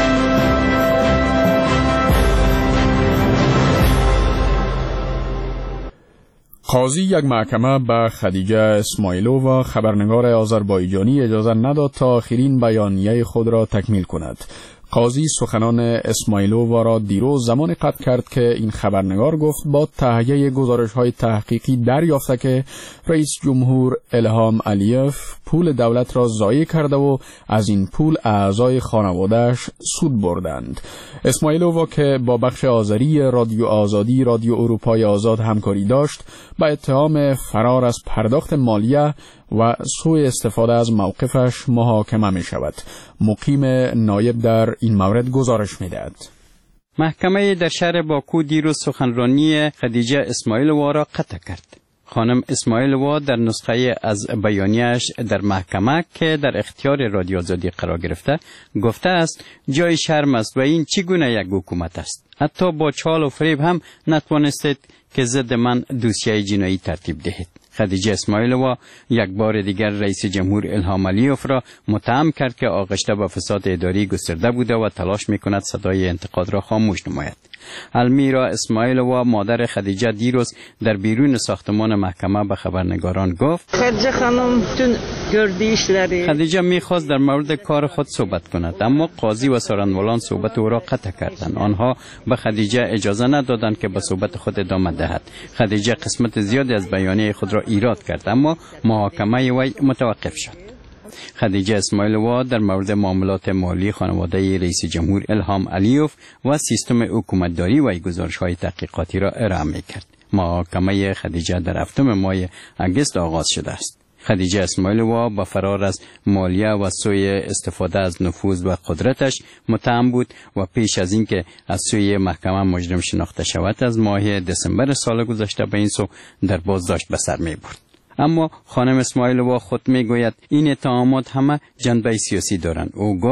قاضی یک محکمه به خدیجه اسماعیلووا خبرنگار آذربایجانی اجازه نداد تا آخرین بیانیه خود را تکمیل کند. قاضی سخنان اسماعیلووا را دیروز زمان قطع کرد که این خبرنگار گفت با تهیه گزارش‌های تحقیقی دریافته که رئیس جمهور الهام علیف پول دولت را ضایع کرده و از این پول اعضای خانواده‌اش سود بردند. اسماعیلووا که با بخش آذری رادیو آزادی رادیو اروپای آزاد همکاری داشت با اتهام فرار از پرداخت مالیه و سوء استفاده از موقفش محاکمه می شود. مقیم نایب در این مورد گزارش می دهد. محکمه در شهر باکو دیروز سخنرانی خدیجه اسماعیلووا را قطع کرد. خانم اسماعیلووا در نسخه از بیانیه‌اش در محکمه که در اختیار رادیو آزادی قرار گرفته گفته است جای شرم است و این چگونه یک حکومت است. حتی با چال و فریب هم نتوانستید که ضد من دوسیه جنایی ترتیب دهید. خدیجه اسماعیلووا یک بار دیگر رئیس جمهور الهام علیف را متهم کرد که آغشته به فساد اداری گسترده بوده و تلاش میکند صدای انتقاد را خاموش نماید. المیرا اسماعیلووا مادر خدیجه دیروز در بیرون ساختمان محکمه به خبرنگاران گفت خدیجه خانم تون گردیش داری. خدیجه میخواست در مورد کار خود صحبت کند اما قاضی و سارنوالان صحبت او را قطع کردند. آنها به خدیجه اجازه ندادند که به صحبت خود ادامه دهد. خدیجه قسمت زیادی از بیانیه خود را ایراد کرد اما محاکمه وی متوقف شد. خدیجه اسماعیلووا در مورد معاملات مالی خانواده رئیس جمهور الهام علیف و سیستم حکومتداری و گزارش‌های تحقیقاتی را ارائه می‌کرد. محاکمه خدیجه در هفتم ماه اگست آغاز شده است. خدیجه اسماعیلووا با فرار از مالیه و سوء استفاده از نفوذ و قدرتش متهم بود و پیش از اینکه از سوی محکمه مجرم شناخته شود از ماه دسامبر سال گذشته به این سو در بازداشت به سر می‌برد. اما خانم اسماعیلووا خود میگوید این اتهامات همه جنبه سیاسی دارند. او گفت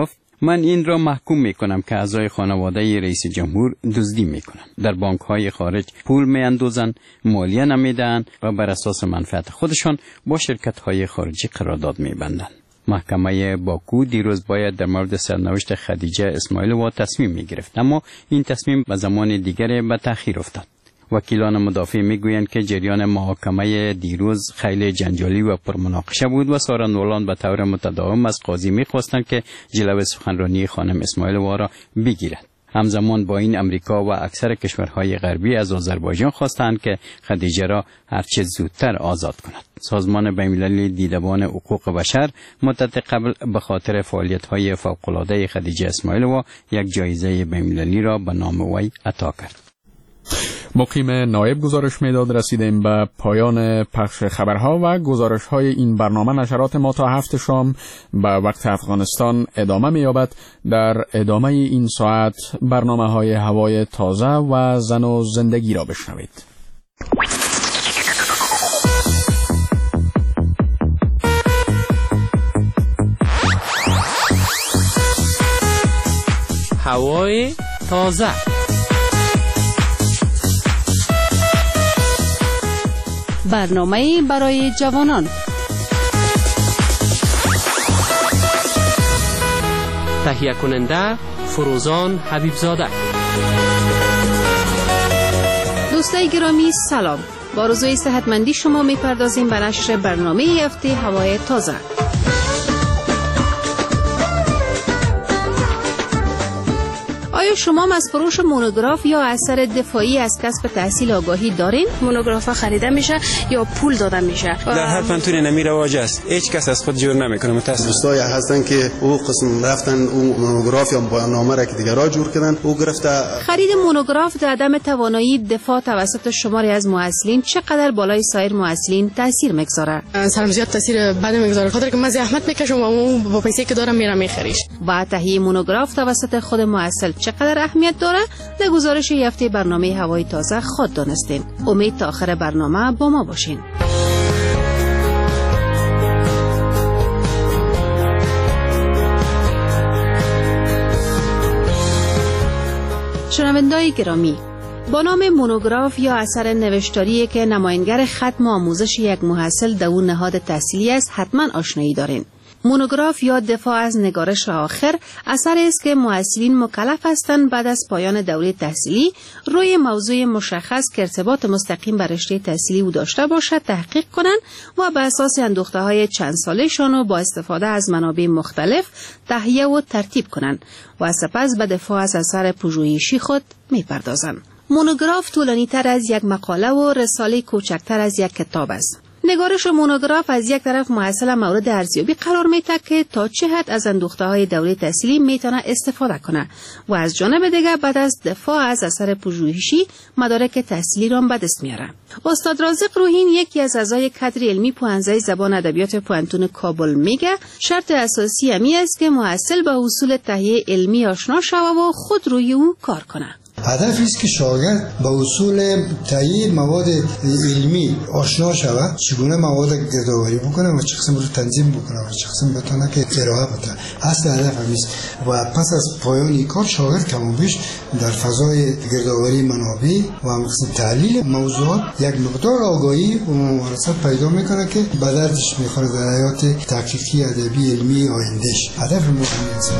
من این را محکوم می کنم که اعضای خانواده رئیس جمهور دزدی می کنند، در بانک های خارج پول می اندوزند، مالیه نمی دهند و بر اساس منفعت خودشان با شرکت های خارجی قرارداد می بندند. محکمه باکو دیروز باید در مورد سرنوشت خدیجه اسماعیلووا تصمیم می گرفت، اما این تصمیم به زمان دیگری به تأخیر افتاد. وکیلان مدافع میگویند که جریان محاکمه دیروز خیلی جنجالی و پرمناقشه بود و سارنوالان به طور متداوم از قاضی میخواستند که جلوی سخنرانی خانم اسماعیلووا را بگیرد. همزمان با این امریکا و اکثر کشورهای غربی از آذربایجان خواستند که خدیجه را هرچه زودتر آزاد کند. سازمان بین‌المللی دیدبان حقوق بشر مدت قبل به خاطر فعالیت‌های فوق‌العاده خدیجه اسماعیلووا یک جایزه بین‌المللی را به نام وی عطا کرد. مقیم نایب گزارش میداد رسیدیم به پایان پخش خبرها و گزارش های این برنامه. نشرات ما تا هفت شام به وقت افغانستان ادامه می‌یابد. در ادامه این ساعت برنامه های هوای تازه و زن و زندگی را بشنوید. هوای تازه. برنامه برای جوانان. تهیه کننده فروزان حبیبزاده. دوستای گرامی سلام. با آرزوی صحتمندی شما میپردازیم به نشر برنامه هفته هوای تازه. آیا شما از فروش مونوگراف یا اثر دفاعی از کسب تحصیل آگاهی دارین؟ مونوگراف خریده میشه یا پول داده میشه؟ در هر فنتون نمی رواج است. هیچ کس از خود جور نمیکنه. متاسفم. دوستای هستن که او قسم رفتن او مونوگراف یا برنامه را که دیگه را جور کردن او گرفته. خرید مونوگراف در عدم توانایی دفاع توسط شماری از محصلین چقدر بالای سایر محصلین تاثیر میگذاره؟ سلام زیاد تاثیر بد میگذاره، خاطر که من زحمت میکشم و اون با پیسه که دارم میرم میخریش. و تهیه مونوگراف توسط خود محصل چقدر اهمیت داره؟ در گزارش هفته برنامه هوای تازه خود دانستیم. امید تا آخر برنامه با ما باشین. شنونده‌های گرامی، با نام مونوگراف یا اثر نوشتاری که نماینگر ختم آموزش یک محصل در اون نهاد تحصیلی است حتما آشنایی دارین. مونوگراف یا دفاع از نگارش آخر اثری است که محصلین مکلف هستند بعد از پایان دوره تحصیلی روی موضوع مشخص که ارتباط مستقیم با رشته تحصیلی او داشته باشد تحقیق کنند و بر اساس اندوخته‌های چند ساله‌شان و با استفاده از منابع مختلف تهیه و ترتیب کنند و سپس به دفاع از اثر پژوهشی خود می‌پردازند. مونوگراف طولانی‌تر از یک مقاله و رساله کوچکتر از یک کتاب است. نگارش مونوگراف از یک طرف محصل مورد ارزیابی قرار میده که تا چه حد از اندوخته‌های دوره تحصیلی میتونه استفاده کنه و از جانب دیگر بعد از دفاع از اثر پژوهشی مدارک تحصیلی را به دست میاره. استاد رازق روحین یکی از اعضای کادر علمی پوهنځی زبان ادبیات پوهنتون کابل میگه شرط اساسی امی است که محصل با اصول تهیه علمی آشنا شود و خود روی او کار کنه. هدف است که شاگرد با اصول تهیه مواد علمی آشنا شود، چگونه مواد گردآوری بکنه و چه قسم رو تنظیم بکنه و چه قسم بتونه که ارائه بده. اصل هدف است و پس از پایان این کار شاگرد کم و بیش در فضای گردآوری منابع و قسم تحلیل موضوعات یک مقدار آگاهی و ممارست پیدا میکنه که به دردش میخوره در حیات تحقیقی ادبی علمی آیندهش. هدف مهمی است.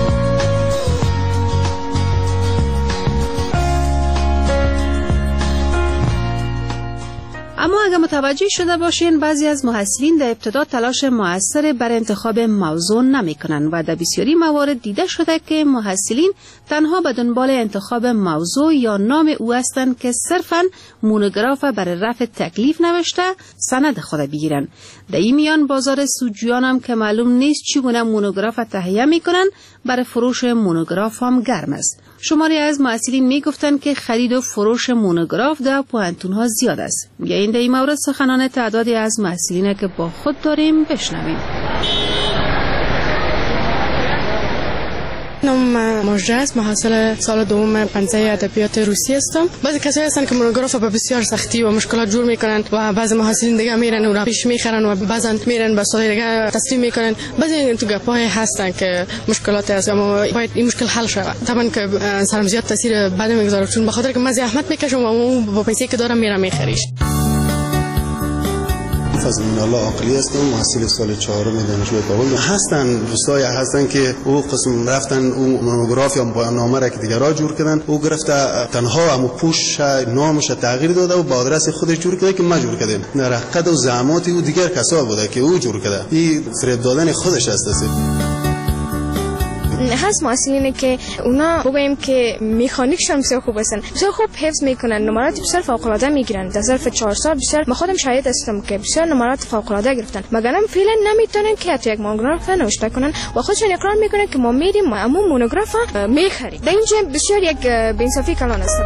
اما اگر متوجه شده باشین بعضی از محصلین در ابتدا تلاش موثر بر انتخاب موضوع نمی کنند و در بسیاری موارد دیده شده که محصلین تنها به دنبال انتخاب موضوع یا نام او هستند که صرفاً مونوگراف برای رفع تکلیف نوشته سند خود بگیرن. در این میان بازار سودجویان هم که معلوم نیست چگونه مونوگراف تهیه میکنن برای فروش مونوگراف هم گرم است. شماری از محصلین میگفتند که خرید و فروش مونوگراف در پوهنتون‌ها زیاد است. بیایید در این مورد سخنان تعدادی از محصلین که با خود داریم بشنویم. نام ماجده است. محصل سال دوم پنجه ادبیات روسی هستم. بعضی کسایی هستن که مونوگراف به بسیار سختی و مشکلات جور میکنن و بعضی محصلین دیگه میرن و پیش میخرن و بعضا میرن به استاد دیگه تسلیم میکنن. بعضی تو گپای هستن که مشکلات است اما باید این مشکل حل شود. طبعا که سرم زیاد تاثیر بد میگذاره چون به خاطر که من زحمت میکشم و اون با پیسه که دارم میرم میخریش. فضل الله عقلی هستم، محصل سال چهارم دانشگاه کابل. هستن دوستای هستن که او قسم رفتن اون مونوگراف یا بیاننامه را که دیگه را جور کردن، او گرفته تنها همو پوش نامش تغییر داده و با آدرس خودش جور کرده که ما جور کردیم. نه رقت و زحمات او دیگر کسا بوده که او جور کرده. این فریب دادن خودش است. هست محصلینه که اونا بگوییم که مکانیکشون بسیار خوب هستن، بسیار خوب حفظ میکنن، نمرات بسیار فوق العاده میگیرن. در ظرف چهار سال بسیار ما خودم شاهد هستم که بسیار نمرات فوق العاده گرفتن. مگر فعلا نمیتونن که حتی یک مونوگراف نوشته کنن و خودشون اقرار میکنن که ما میریم همون مونوگراف میخریم. در اینجا بسیار یک بی‌انصافی کلان است.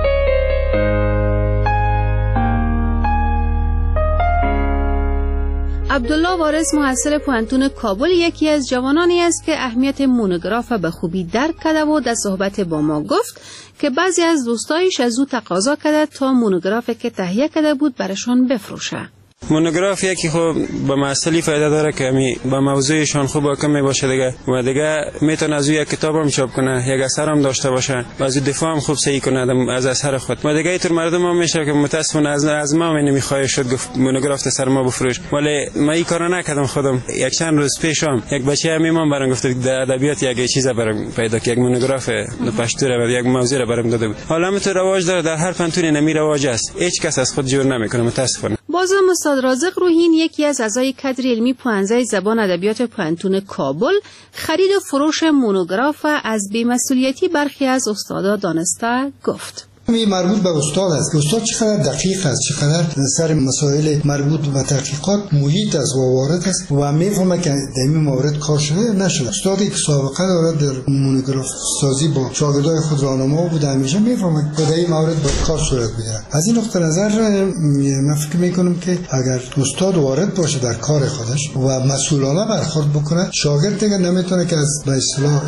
عبدالله وارث محصل پوهنتون کابل یکی از جوانانی است که اهمیت مونوگراف به خوبی درک کرده و در صحبت با ما گفت که بعضی از دوستایش از او تقاضا کرده تا مونوگرافی که تهیه کرده بود برشان بفروشه. مونوگراف یکی خب به محصلی فایده داره که می با موضوعشان خوب و کمی باشه دیگه و دیگه میتونه از یک کتاب هم چاپ کنه، یک اثر هم داشته باشه و از دفاع هم خوب صحیح کنه از اثر خود. و دیگه اینطور مردم هم میشه که متاسفانه از از ما نمیخواد شد گفت مونوگراف سر ما بفروش، ولی ما این کارو نکردم. خودم یک چند روز پیشم یک بچه میمون برام گفت در ادبیات یک چیز برام پیدا که یک مونوگراف پشتو و یک موضوع رو برام داده بود. حالا همینطور رواج داره در هر فنتونی نمی رواج است، هیچ کس از خود جور نمیکنه متاسفانه. بازم استاد رازق روحین یکی از اعضای کادر علمی پوهنځی زبان ادبیات پوهنتون کابل خرید و فروش مونوگراف از بی‌مسئولیتی برخی از استادا دانسته گفت. این مربوط به استاد است که استاد چقدر دقیق است، چقدر سر مسائل مربوط به تحقیقات محیط است و وارد است و میفهمه که در این مورد کار شده نشده. استادی که سابقه دارد در مونوگراف سازی با شاگردای خود راهنما بوده همیشه میفهمه که در این مورد باید کار صورت بگیرد. از این نقطه نظر من فکر میکنم که اگر استاد وارد باشه در کار خودش و مسئولانه برخورد بکنه، شاگرد دیگه نمیتونه که از به اصطلاح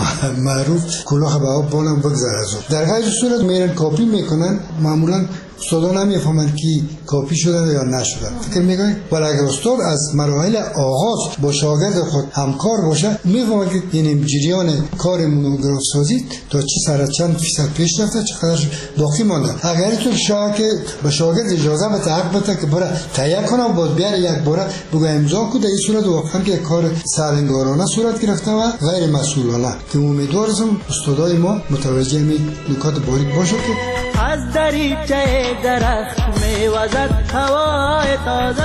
معروف کلاه به آب بالم بگذره. در غیر صورت میرن کاپی میکنن، معمولا استادا نمیفهمن که کاپی شدن یا نشدن. فکر میکنن ولی اگر استاد از مراحل آغاز با شاگرد خود همکار باشه میفهمه که این جریان کار مونوگراف سازی تا چه سر چند فیصد پیش رفته، چقدر باقی مانده. اگر تو شاه که به شاگرد اجازه بده حق بده که برای تهیه کنه و باز بیاره یک باره بگه امضا کو، در این صورت واقعا که کار سرانگارانه صورت گرفته و غیر مسئولانه که امیدوارم استادای ما متوجه می نکات باریک باشه که از دریچه درخت میوزد هوای تازه.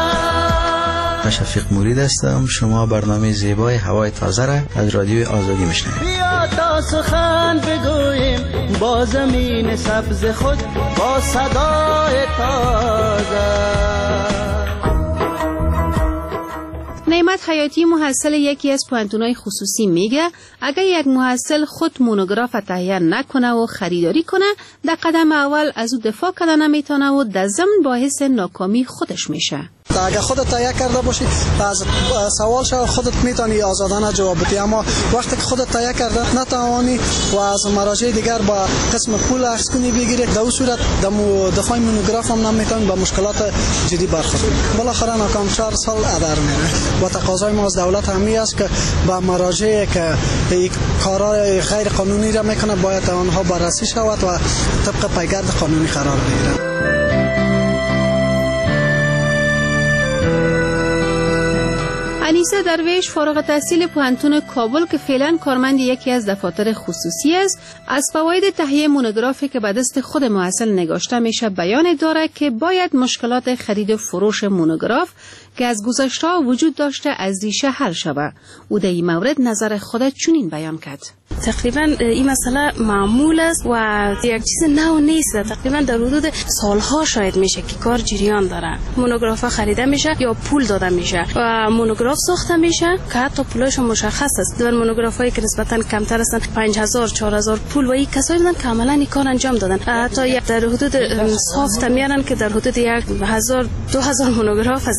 من شفیق مرید هستم. شما برنامه زیبای هوای تازه را از رادیو آزادی میشنوید. بیا تا سخن بگوییم با زمین سبز خود با صدای تازه. نعمت حیاتی محصل یکی از پوهنتون‌های خصوصی میگه اگر یک محصل خود مونوگراف تهیه نکنه و خریداری کنه، در قدم اول از او دفاع کردن نمیتونه و در ضمن باعث ناکامی خودش میشه. اگر خودت تهیه کرده باشی از سوال شو خودت میتونی آزادانه جواب بدی، اما وقتی که خودت تهیه کرده نتوانی و از مراجع دیگر با قسم پول عکس کنی بگیری، در اون صورت دفاع مونوگراف هم نمیتونی با مشکلات جدی برخورد. بالاخره ناکام چهار سال ادر میره و تقاضای ما از دولت همی است که با مراجع که این کارهای غیر قانونی را میکنه باید آنها بررسی شود و طبق پیگرد قانونی قرار بگیرد. انیسه درویش فارغ التحصیل پوهنتون کابل که فعلا کارمند یکی از دفاتر خصوصی است، از فواید تهیه مونوگرافی که به دست خود محصل نگاشته میشه بیان داره که باید مشکلات خرید و فروش مونوگراف که از گذشته وجود داشته از ریشه حل شود. او در این مورد نظر خود چنین بیان کرد. تقریبا این مسئله معمول است و یک چیز نو نیست. تقریبا در حدود سالها شاید میشه که کار جریان داره. مونوگراف خریده میشه یا پول داده میشه و مونوگراف ساخته میشه که حتی پولش مشخص است. در مونوگراف هایی که نسبتا کمتر هستن پنج هزار چهار هزار پول و این کسایی بودن که عملا این کار انجام دادن. حتی در حدود صاف میارن که در حدود یک هزار دو هزار مونوگراف هست و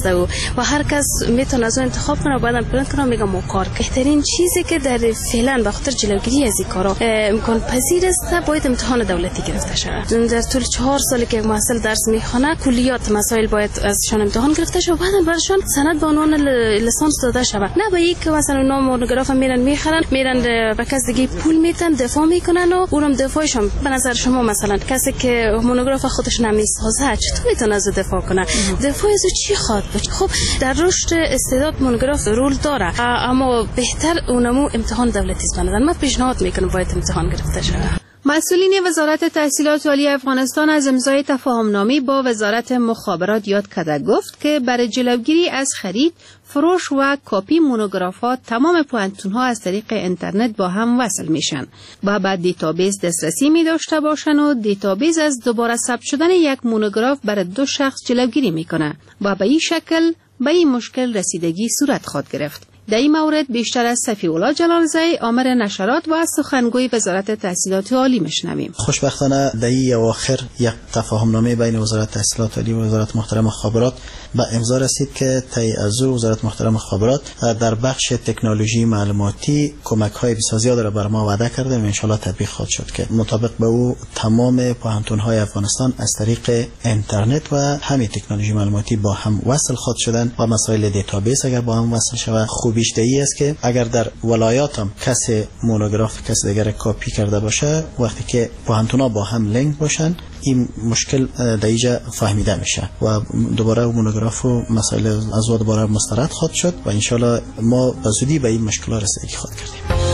و هر کس میتونه از انتخاب کنه و بعدم پلان کنه. میگم مو کار بهترین چیزی که در فعلا به خاطر جلوگیری از این کارا امکان پذیر است باید امتحان دولتی گرفته شود. در طول چهار سالی که محصل درس میخونه کلیات مسائل باید ازشان امتحان گرفته شود و بعدم برشان سند به عنوان لیسانس داده شود. نه به یک مثلا نام مونوگراف میرن میخرن میرن به کس دیگه پول میتن دفاع میکنن و اونم دفاعشون به نظر شما مثلا کسی که مونوگراف خودش نمیسازه چطور میتونه از دفاع کنه؟ دفاع از چی خواد باشه؟ خب در رشد استعداد مونوگراف رول داره اما بهتر اونمو امتحان دولتی است. من پیشنهاد میکنم باید امتحان گرفته شود. مسئولین وزارت تحصیلات عالی افغانستان از امضای تفاهمنامه با وزارت مخابرات یاد کرده گفت که برای جلوگیری از خرید، فروش و کپی مونوگرافات تمام پوهنتون‌ها از طریق اینترنت با هم وصل میشن و بعد دیتابیس دسترسی می داشته باشن و دیتابیس از دوباره ثبت شدن یک مونوگراف برای دو شخص جلوگیری میکنه و به این شکل به این مشکل رسیدگی صورت خواهد گرفت. در این مورد بیشتر از صفی الله جلالزی آمر نشرات و سخنگوی وزارت تحصیلات عالی میشنویم. خوشبختانه در این اواخر یک تفاهمنامه بین وزارت تحصیلات عالی و وزارت محترم مخابرات به امضا رسید که طی از وزارت محترم مخابرات در بخش تکنولوژی معلوماتی کمک های بسیار زیاد را بر ما وعده کرده و ان شاء الله تطبیق خواهد شد که مطابق به او تمام پوهنتون های افغانستان از طریق اینترنت و همین تکنولوژی معلوماتی با هم وصل خواهد شدن و مسائل دیتابیس اگر با هم وصل شود خوبیش دی است که اگر در ولایات هم کسی مونوگراف کسی دیگر کپی کرده باشه وقتی که پوهنتونا با هم لینک باشن این مشکل در اینجا فهمیده میشه و دوباره مونوگراف و مسائل از او دوباره مسترد خواهد شد و ان شاء الله ما به زودی به این مشکلات رسیدگی خواهد کردیم.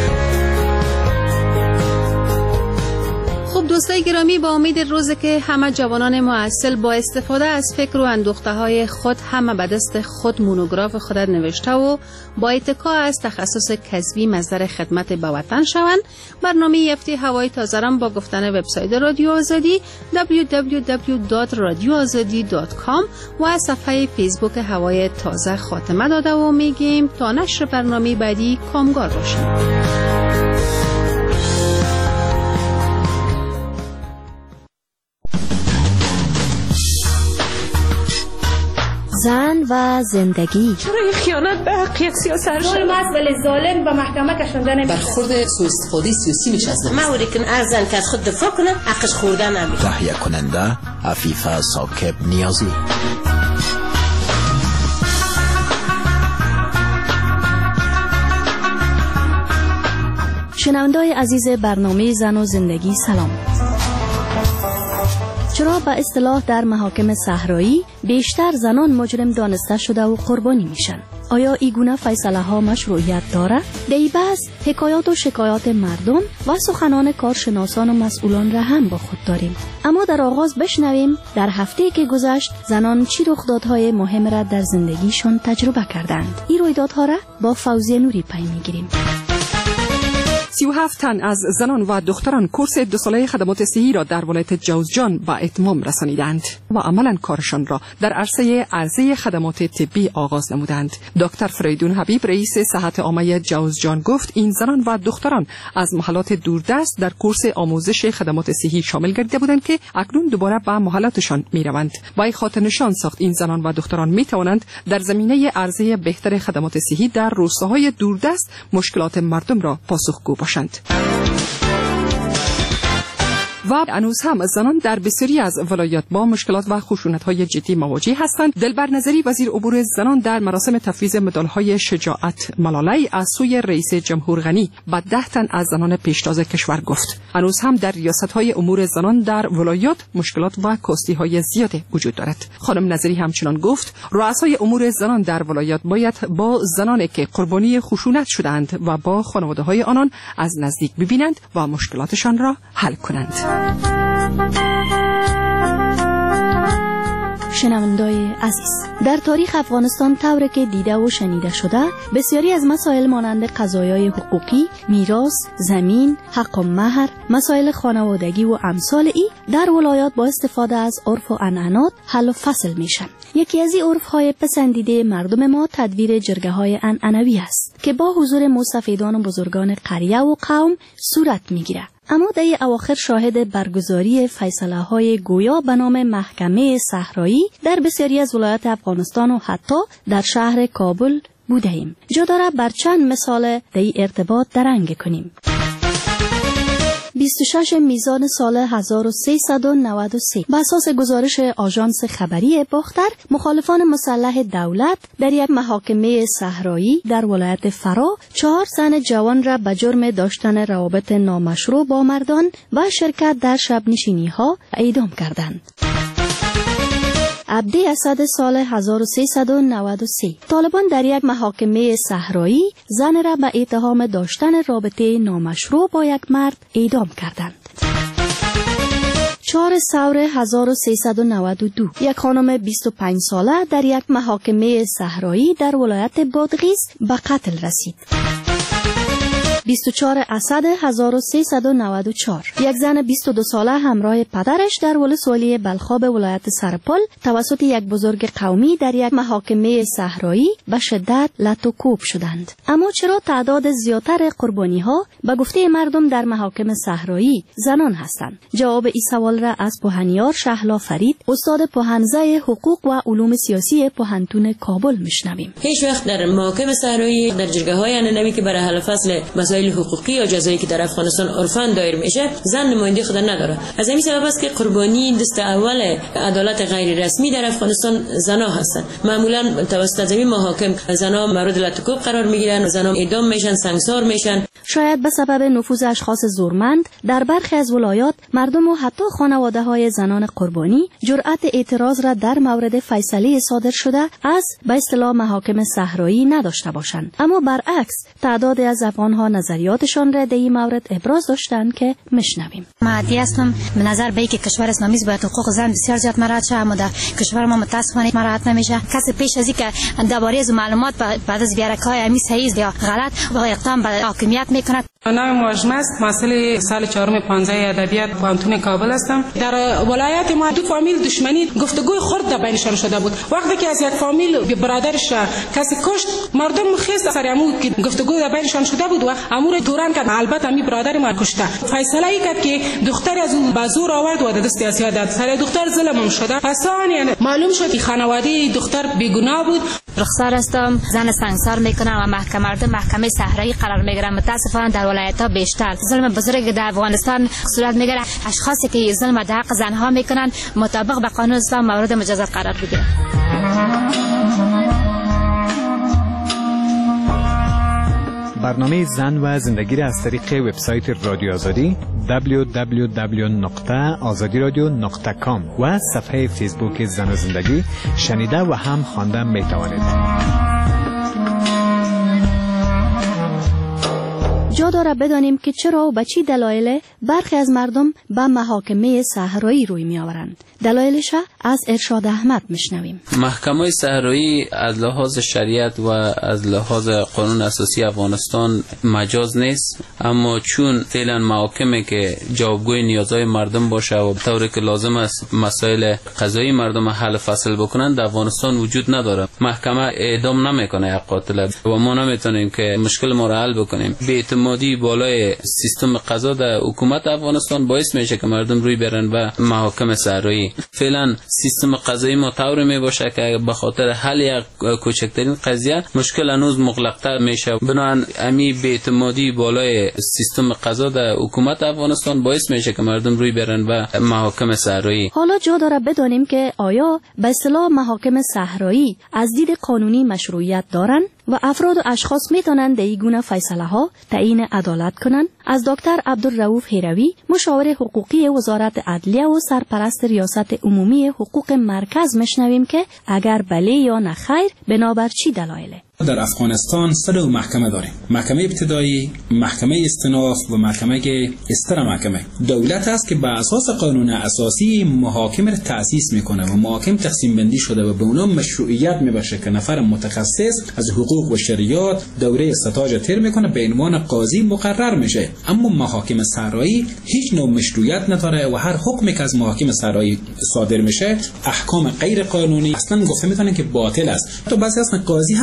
دوستای گرامی، با امید روزی که همه جوانان محصل با استفاده از فکر و اندوخته های خود همه به دست خود مونوگراف خود نوشته و با اتکا از تخصص کسبی مصدر خدمت به وطن شوند، برنامه یفته هوای تازه را با گفتن وبسایت رادیو آزادی دبلیو دبلیو دبلیو دات رادیو آزادی دات کام و صفحه فیسبوک هوای تازه خاتمه داده و میگیم تا نشر برنامه بعدی کامگار باشیم. زن و زندگی. چرا این خیانت به حق یک سیاست ظلم است ولی ظالم به محکمه کشانده نمیشه. برخورد سوء استفاده سیاسی میشه از ما ورکن ارزن که از خود دفاع کنه حقش خورده نمیشه. تهیه کننده عفیفه ساکب نیازی. شنونده‌های عزیز برنامه زن و زندگی سلام. چرا به اصطلاح در محاکم صحرایی بیشتر زنان مجرم دانسته شده و قربانی میشن؟ آیا این گونه فیصله ها مشروعیت داره؟ در این بحث حکایات و شکایات مردم و سخنان کارشناسان و مسئولان را هم با خود داریم. اما در آغاز بشنویم در هفته که گذشت زنان چی رخدادهای مهم را در زندگیشان تجربه کردند. این رویدادها را با فوزیه نوری پی میگیریم. سی و هفت تن از زنان و دختران کورس دو ساله خدمات صحی را در ولایت جوزجان به اتمام رسانیدند و عملا کارشان را در عرصه عرضه خدمات طبی آغاز نمودند. دکتر فریدون حبیب رئیس صحت عامه جوزجان گفت این زنان و دختران از محلات دوردست در کورس آموزش خدمات صحی شامل گردیده بودند که اکنون دوباره به محلاتشان میروند. با خاطر نشان ساخت این زنان و دختران می توانند در زمینه عرضه بهتر خدمات صحی در روستاهای دوردست مشکلات مردم را پاسخگو باشند. و هنوز هم زنان در بسیاری از ولایات با مشکلات و خشونت‌های جدی مواجه هستند. دلبر نظری وزیر امور زنان در مراسم تفویض مدال‌های شجاعت ملاله از سوی رئیس جمهور غنی به ده تن از زنان پیشتاز کشور گفت هنوز هم در ریاست‌های امور زنان در ولایات مشکلات و کاستی‌های زیادی وجود دارد. خانم نظری همچنان گفت رؤسای امور زنان در ولایات باید با زنانی که قربانی خشونت شدند و با خانواده‌های آنان از نزدیک ببینند و مشکلاتشان را حل کنند. شنونده‌های عزیز، در تاریخ افغانستان طوری که دیده و شنیده شده بسیاری از مسائل مانند قضایای حقوقی، میراث، زمین، حق و مهر، مسائل خانوادگی و امثال ای در ولایات با استفاده از عرف و عنعنات حل و فصل میشن. یکی از این عرف‌های پسندیده مردم ما تدویر جرگه‌های عنعنوی است که با حضور مستفیدان و بزرگان قریه و قوم صورت میگیره. اما در اواخر شاهد برگزاری فیصله های گویا به نام محکمه صحرایی در بسیاری از ولایات افغانستان و حتی در شهر کابل بوده ایم. جا داره بر چند مثال در ارتباط درنگ کنیم. بیست و شش میزان سال هزار و سیصد و نود و سه به اساس گزارش آژانس خبری باختر، مخالفان مسلح دولت در یک محاکمه صحرایی در ولایت فرا چهار زن جوان را به جرم داشتن روابط نامشروع با مردان و شرکت در شب نشینی ها اعدام کردند. عبدی اسد سال هزار و سیصد و نود و سه طالبان در یک محاکمه صحرایی زن را به اتهام داشتن رابطه نامشروع با یک مرد اعدام کردند. چهار سور هزار و سیصد و نود و دو یک خانم بیست و پنج ساله در یک محاکمه صحرایی در ولایت بادغیس به قتل رسید. بیست و چهار اسد هزار و سیصد و نود و چهار یک زن بیست و دو ساله همراه پدرش در ولسوالی بلخاب ولایت سرپل توسط یک بزرگ قومی در یک محاکمه صحرایی به شدت لط و کوب شدند. اما چرا تعداد زیادتر قربانی ها به گفته مردم در محاکم صحرایی زنان هستند؟ جواب این سوال را از پوهنیار شهلا فرید، استاد پوهنزه حقوق و علوم سیاسی پوهنتون کابل میشنویم. هیچ وقت در محاکم صحرایی در جرگه های عنعنوی که برای حل فصل مسائل حقوقی یا جزایی که در افغانستان عرفاً دایر میشه زن نماینده خود نداره. از همین سبب است که قربانی دست اول عدالت غیر رسمی در افغانستان زنا هستند. معمولا توسط زمین محاکم زنا مورد لطکوب قرار میگیرن، زنا اعدام میشن، سنگسار میشن. شاید به سبب نفوذ اشخاص زورمند در برخی از ولایات مردم و حتی خانواده های زنان قربانی جرأت اعتراض را در مورد فیصله صادر شده از به اصطلاح محاکم صحرایی نداشته باشند. اما برعکس تعداد از افغانها نظریاتشان را در این مورد ابراز داشتند که میشنویم. مادی هستم، به نظر به اینکه کشور اسلامی باید حقوق زن بسیار زیاد مراعات شه، اما در کشور ما متاسفانه مراعات نمیشه. کسی پیش از اینکه درباره از معلومات بعد از بیارکای امی صحیح یا غلط و اقدام به حاکمیت میکنه. نام مواجمه است، محصل سال چهارم پانزده ادبیات پوهنتون کابل هستم. در ولایت ما دو فامیل دشمنی گفتگوی خرد در بینشان شده بود. وقتی که از یک فامیل برادرش کسی کشت، مردم خیس سر امو که گفتگو در بینشان شده بود و امور دوران کرد. البته می برادر ما کشته. فیصله ای کرد که دختر از اون بازور آورد و دست سیاسی داد. سر دختر ظلم شده. پس یعنی معلوم شد که خانواده دختر بیگناه بود. رخسار هستم، زن سنگسار میکنم و محکمه مردم محکمه صحرایی قرار میگیرم. متاسفانه در ولایت‌ها بیشتر ظلم بزرگ در افغانستان صورت میگیره. اشخاصی که ظلم در حق زنها میکنن مطابق به قانون اسلام مورد مجازات قرار بگیرن. برنامه زن و زندگی را از طریق وبسایت رادیو آزادی دبلیو دبلیو دبلیو نقطه آزادی رادیو نقطه کام و صفحه فیسبوک زن و زندگی شنیده و هم خوانده می توانید. جا داره بدانیم که چرا و به چی دلایل برخی از مردم به محاکمه صحرایی روی می آورند. دلایلش از ارشاد احمد میشنویم. محکمه صحرایی از لحاظ شریعت و از لحاظ قانون اساسی افغانستان مجاز نیست، اما چون فعلا محاکمه که جوابگوی نیازهای مردم باشه و به طوری که لازم است مسائل قضایی مردم حل فصل بکنن در افغانستان وجود نداره. محکمه اعدام نمیکنه یک قاتل و ما نمیتونیم که مشکل ما را حل بکنیم. بی‌اعتمادی بالای سیستم قضا در حکومت افغانستان باعث میشه که مردم روی برن به محاکم صحرایی. فعلا سیستم قضایی ما طور می باشه که به خاطر حل یک کوچکترین قضیه مشکل هنوز مغلق‌تر میشه. بنابراین امی بی‌اعتمادی بالای سیستم قضا در حکومت افغانستان باعث میشه که مردم روی برن به محاکم صحرایی. حالا جا داره بدانیم که آیا به اصطلاح محاکم صحرایی از دید قانونی مشروعیت دارند و افراد و اشخاص میتونند در این گونه فیصله ها تعیین عدالت کنند؟ از دکتر عبدالرؤوف هیروی، مشاور حقوقی وزارت عدلیه و سرپرست ریاست عمومی حقوق مرکز میشنویم که اگر بله یا نه خیر بنابر چی دلایله؟ در افغانستان سه نوع محکمه داریم: محکمه ابتدایی، محکمه استئناف و محکمه استر محکمه. دولت است که بر اساس قانون اساسی محاکم را تأسیس میکنه و محاکم تقسیم بندی شده و به اونها مشروعیت میبخشه که نفر متخصص از حقوق و شریعت دوره استاج تر میکنه به عنوان قاضی مقرر میشه. اما محاکم صحرایی هیچ نوع مشروعیت نداره و هر حکمی که از محاکم صحرایی صادر میشه احکام غیر قانونی اصلا گفته میکنن که باطل است. تو بعضی اصلا قاضی هستن اما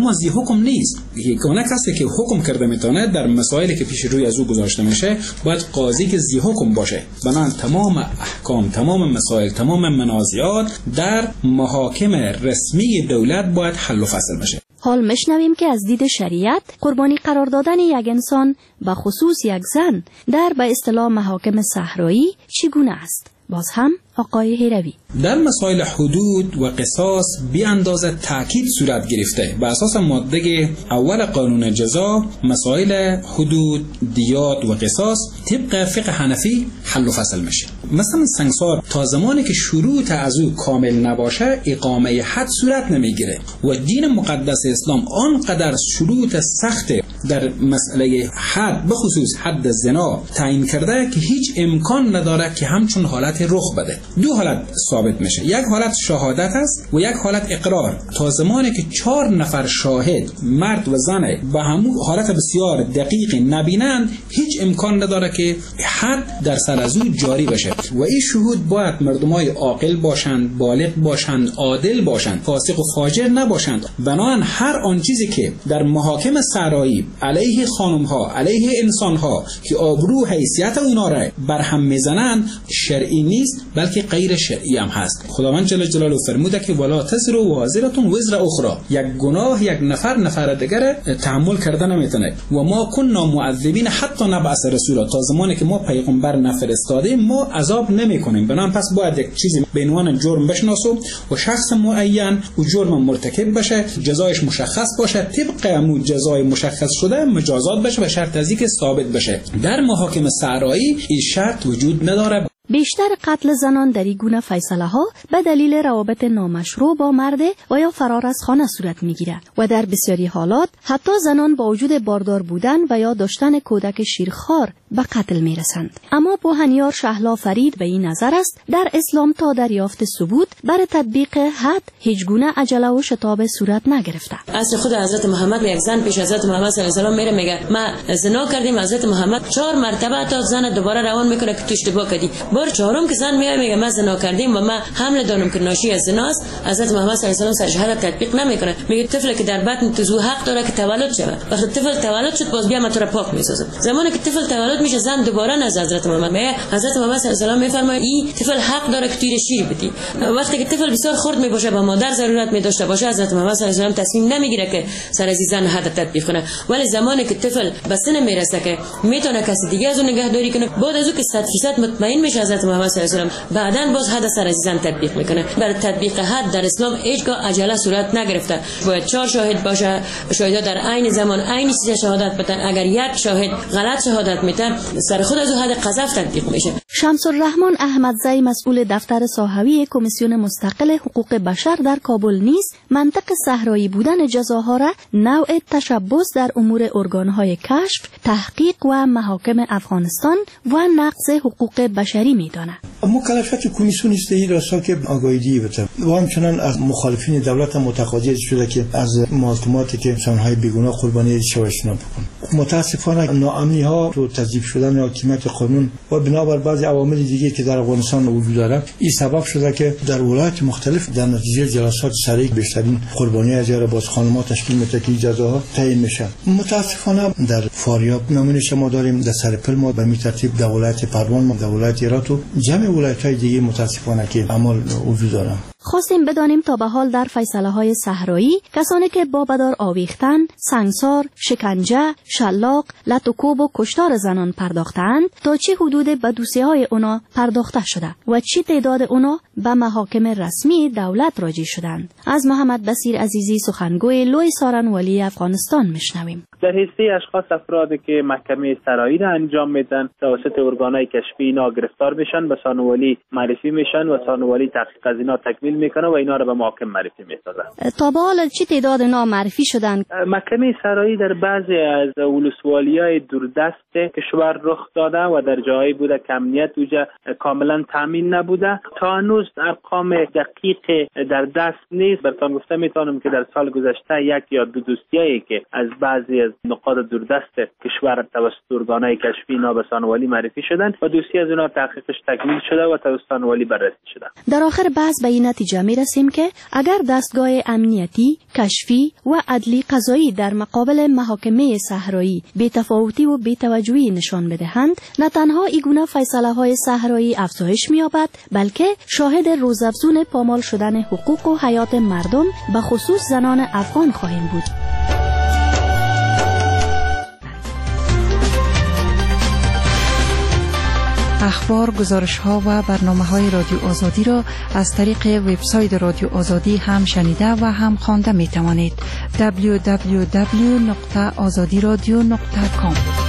اما زی حکم نیست. یگانه کسی که حکم کرده میتونه در مسائلی که پیش روی از او گذاشته میشه باید قاضی که زی حکم باشه. بنابراین تمام احکام، تمام مسائل، تمام منازعات در محاکم رسمی دولت باید حل و فصل بشه. حال مشنویم که از دید شریعت قربانی قرار دادن یک انسان به خصوص یک زن در به اصطلاح محاکم صحرایی چگونه است. باز هم آقای هیروی در مسائل حدود و قصاص بی اندازه تاکید صورت گرفته. به اساس ماده اول قانون جزا مسائل حدود، دیات و قصاص طبق فقه حنفی حل و فصل میشه. مثلا سنگسار تا زمانی که شروط از او کامل نباشه اقامه حد صورت نمیگیره و دین مقدس اسلام آنقدر شروط سخت در مسئله حد به خصوص حد زنا تعیین کرده که هیچ امکان نداره که همچون حالت رخ بده. دو حالت ثابت میشه، یک حالت شهادت است و یک حالت اقرار. تا زمانی که چهار نفر شاهد مرد و زن به همون حالت بسیار دقیق نبینند هیچ امکان نداره که حد در سر از او جاری بشه و این شهود باید مردمای عاقل باشند، بالغ باشند، عادل باشند، فاسق و فاجر نباشند. بنابراین هر آن چیزی که در محاکم صحرایی علیه خانم ها، علیه انسان ها که آبرو حیثیت اونا را برهم میزنند شرعی نیست بلکه غیر شرعی هم هست. خداوند جل جلاله فرموده که ولا تزر وازره وزر اخرى، یک گناه یک نفر نفر دیگر تحمل کردن نمیتونه. و ما كنا معذبین حتی نبعث رسولا، تا زمانی که ما پیغمبر نفرستادیم ما عذاب نمیکنیم. بنابراین پس باید یک چیزی به عنوان جرم بشناسیم و شخص معین و جرم مرتکب بشه، جزایش مشخص باشه، طبق همون جزای مشخص شده مجازات بشه و شرط از اینکه ثابت بشه. در محاکم صحرایی این شرط وجود نداره. بیشتر قتل زنان در این گونه فیصله ها به دلیل روابط نامشروع با مرد و یا فرار از خانه صورت میگیرد و در بسیاری حالات حتی زنان با وجود باردار بودن و یا داشتن کودک شیرخوار به قتل میرسند. اما بوهنیار شهلا فرید به این نظر است در اسلام تا دریافت ثبوت بر تطبیق حد هیچ گونه عجله و شتاب صورت نگرفته. اصل خود حضرت محمد یک زن پیش حضرت محمد صلی الله علیه و آله میره میگه ما زنا کردیم، حضرت محمد چهار مرتبه تا زن دوباره روان میکنه که تو اشتباه کردی. بار چهارم که زن میاد میگه ما زنا کردیم و ما حمل دارم که ناشی از زناست، حضرت محمد صلی الله علیه و آله سر شهادت تطبیق نمیکنه. میگه طفلی که در بطن تو حق داره که تولد شه. وقتی طفل تولد شد باز بیا ما تو را پاک میسازم. زمانی که طفل تولد میشه زن دوباره از حضرت محمد میگه حضرت محمد صلی الله علیه و آله میفرماید این طفل حق داره که توی شیر بدی. وقتی که طفل بسیار خرد میباشه با مادر ضرورت میداشته باشه حضرت محمد صلی الله علیه و آله تصمیم نمیگیره که سر از زن حد تطبیق کنه. ولی زمانی که طفل به سن میرسه که میتونه کسی دیگه از اون نگهداری کنه بعد از اون که صد درصد مطمئن میشه حضرت محمد صلی الله علیه و آله بعدن باز حد سر از زن تطبیق میکنه. برای تطبیق حد در اسلام هیچگاه عجله صورت نگرفته. باید چهار شاهد باشه، شاهدا در عین زمان عین چیز شهادت بدن. اگر یک شاهد غلط شهادت میده سر خود از حد قذف تطبیق میشه. شمس الرحمن احمدزی مسئول دفتر صحوی کمیسیون مستقل حقوق بشر در کابل نیز منطق صحرایی بودن جزاها را نوع تشبث در امور ارگانهای کشف، تحقیق و محاکم افغانستان و نقض حقوق بشری میداند. مکلفیت کمیسیون است این راستا که آگاهی بده و همچنان از مخالفین دولت متقاضی شده که از محاکماتی که انسان‌های بیگناه قربانی شوشنا بکنن. متاسفانه ناامنی ها تو تضعیف شدن حاکمیت قانون و بنابر بعضی عوامل دیگه که در افغانستان وجود داره این سبب شده که در ولایات مختلف در نتیجه جلسات سریع بیشترین قربانی از جای باز خانم‌ها تشکیل میده که جزاها تعیین میشه. متاسفانه در فاریاب نمونه شما داریم، در سرپل ما به می ترتیب در ولایت پروان، در ولایت هرات و جمع ولایت‌های دیگه متاسفانه که اعمال وجود داره. خواستیم بدانیم تا به حال در فیصله های صحرایی کسانی که با بدار آویختن، سنگسار، شکنجه، شلاق، لط و کوب و کشتار زنان پرداختند تا چه حدود به دوسیه های اونا پرداخته شده و چه تعداد اونا به محاکم رسمی دولت راجع شدند. از محمد بصیر عزیزی سخنگوی لوی سارنوالی افغانستان میشنویم. در حیث اشخاص افرادی که محکمه صحرایی را انجام میدن توسط ارگانهای کشفی اینا گرفتار میشن، به سانوالی معرفی میشن و سانوالی تحقیق از اینا تکمیل میکنه و اینا را به محاکم معرفی میسازه. تا به حال چه تعداد اینا معرفی شدن؟ محکمه صحرایی در بعضی از ولسوالی‌های دوردست کشور رخ داده و در جایی بوده که امنیت اوجا کاملا تامین نبوده. تا هنوز ارقام دقیق در دست نیست. براتون گفته میتونم که در سال گذشته یک یا دو دوستیایی که از بعضی از نقاط دوردست کشور توسط ارگانهای کشفی اینا به سانوالی معرفی شدند و دوسیه از اینا تحقیقش تکمیل شده و توسط سانوالی بررسی شده. در آخر بحث به این نتیجه می رسیم که اگر دستگاه امنیتی، کشفی و عدلی قضایی در مقابل محاکمه صحرایی بی‌تفاوتی و بی‌توجهی نشان بدهند، نه تنها این گونه فیصله های صحرایی افزایش می‌یابد، بلکه شاهد روزافزون پامال شدن حقوق و حیات مردم به خصوص زنان افغان خواهیم بود. اخبار، گزارش‌ها و برنامه‌های رادیو آزادی را از طریق وبسایت رادیو آزادی هم شنیده و هم خوانده می‌توانید. دبلیو دبلیو دبلیو دات آزادی رادیو دات کام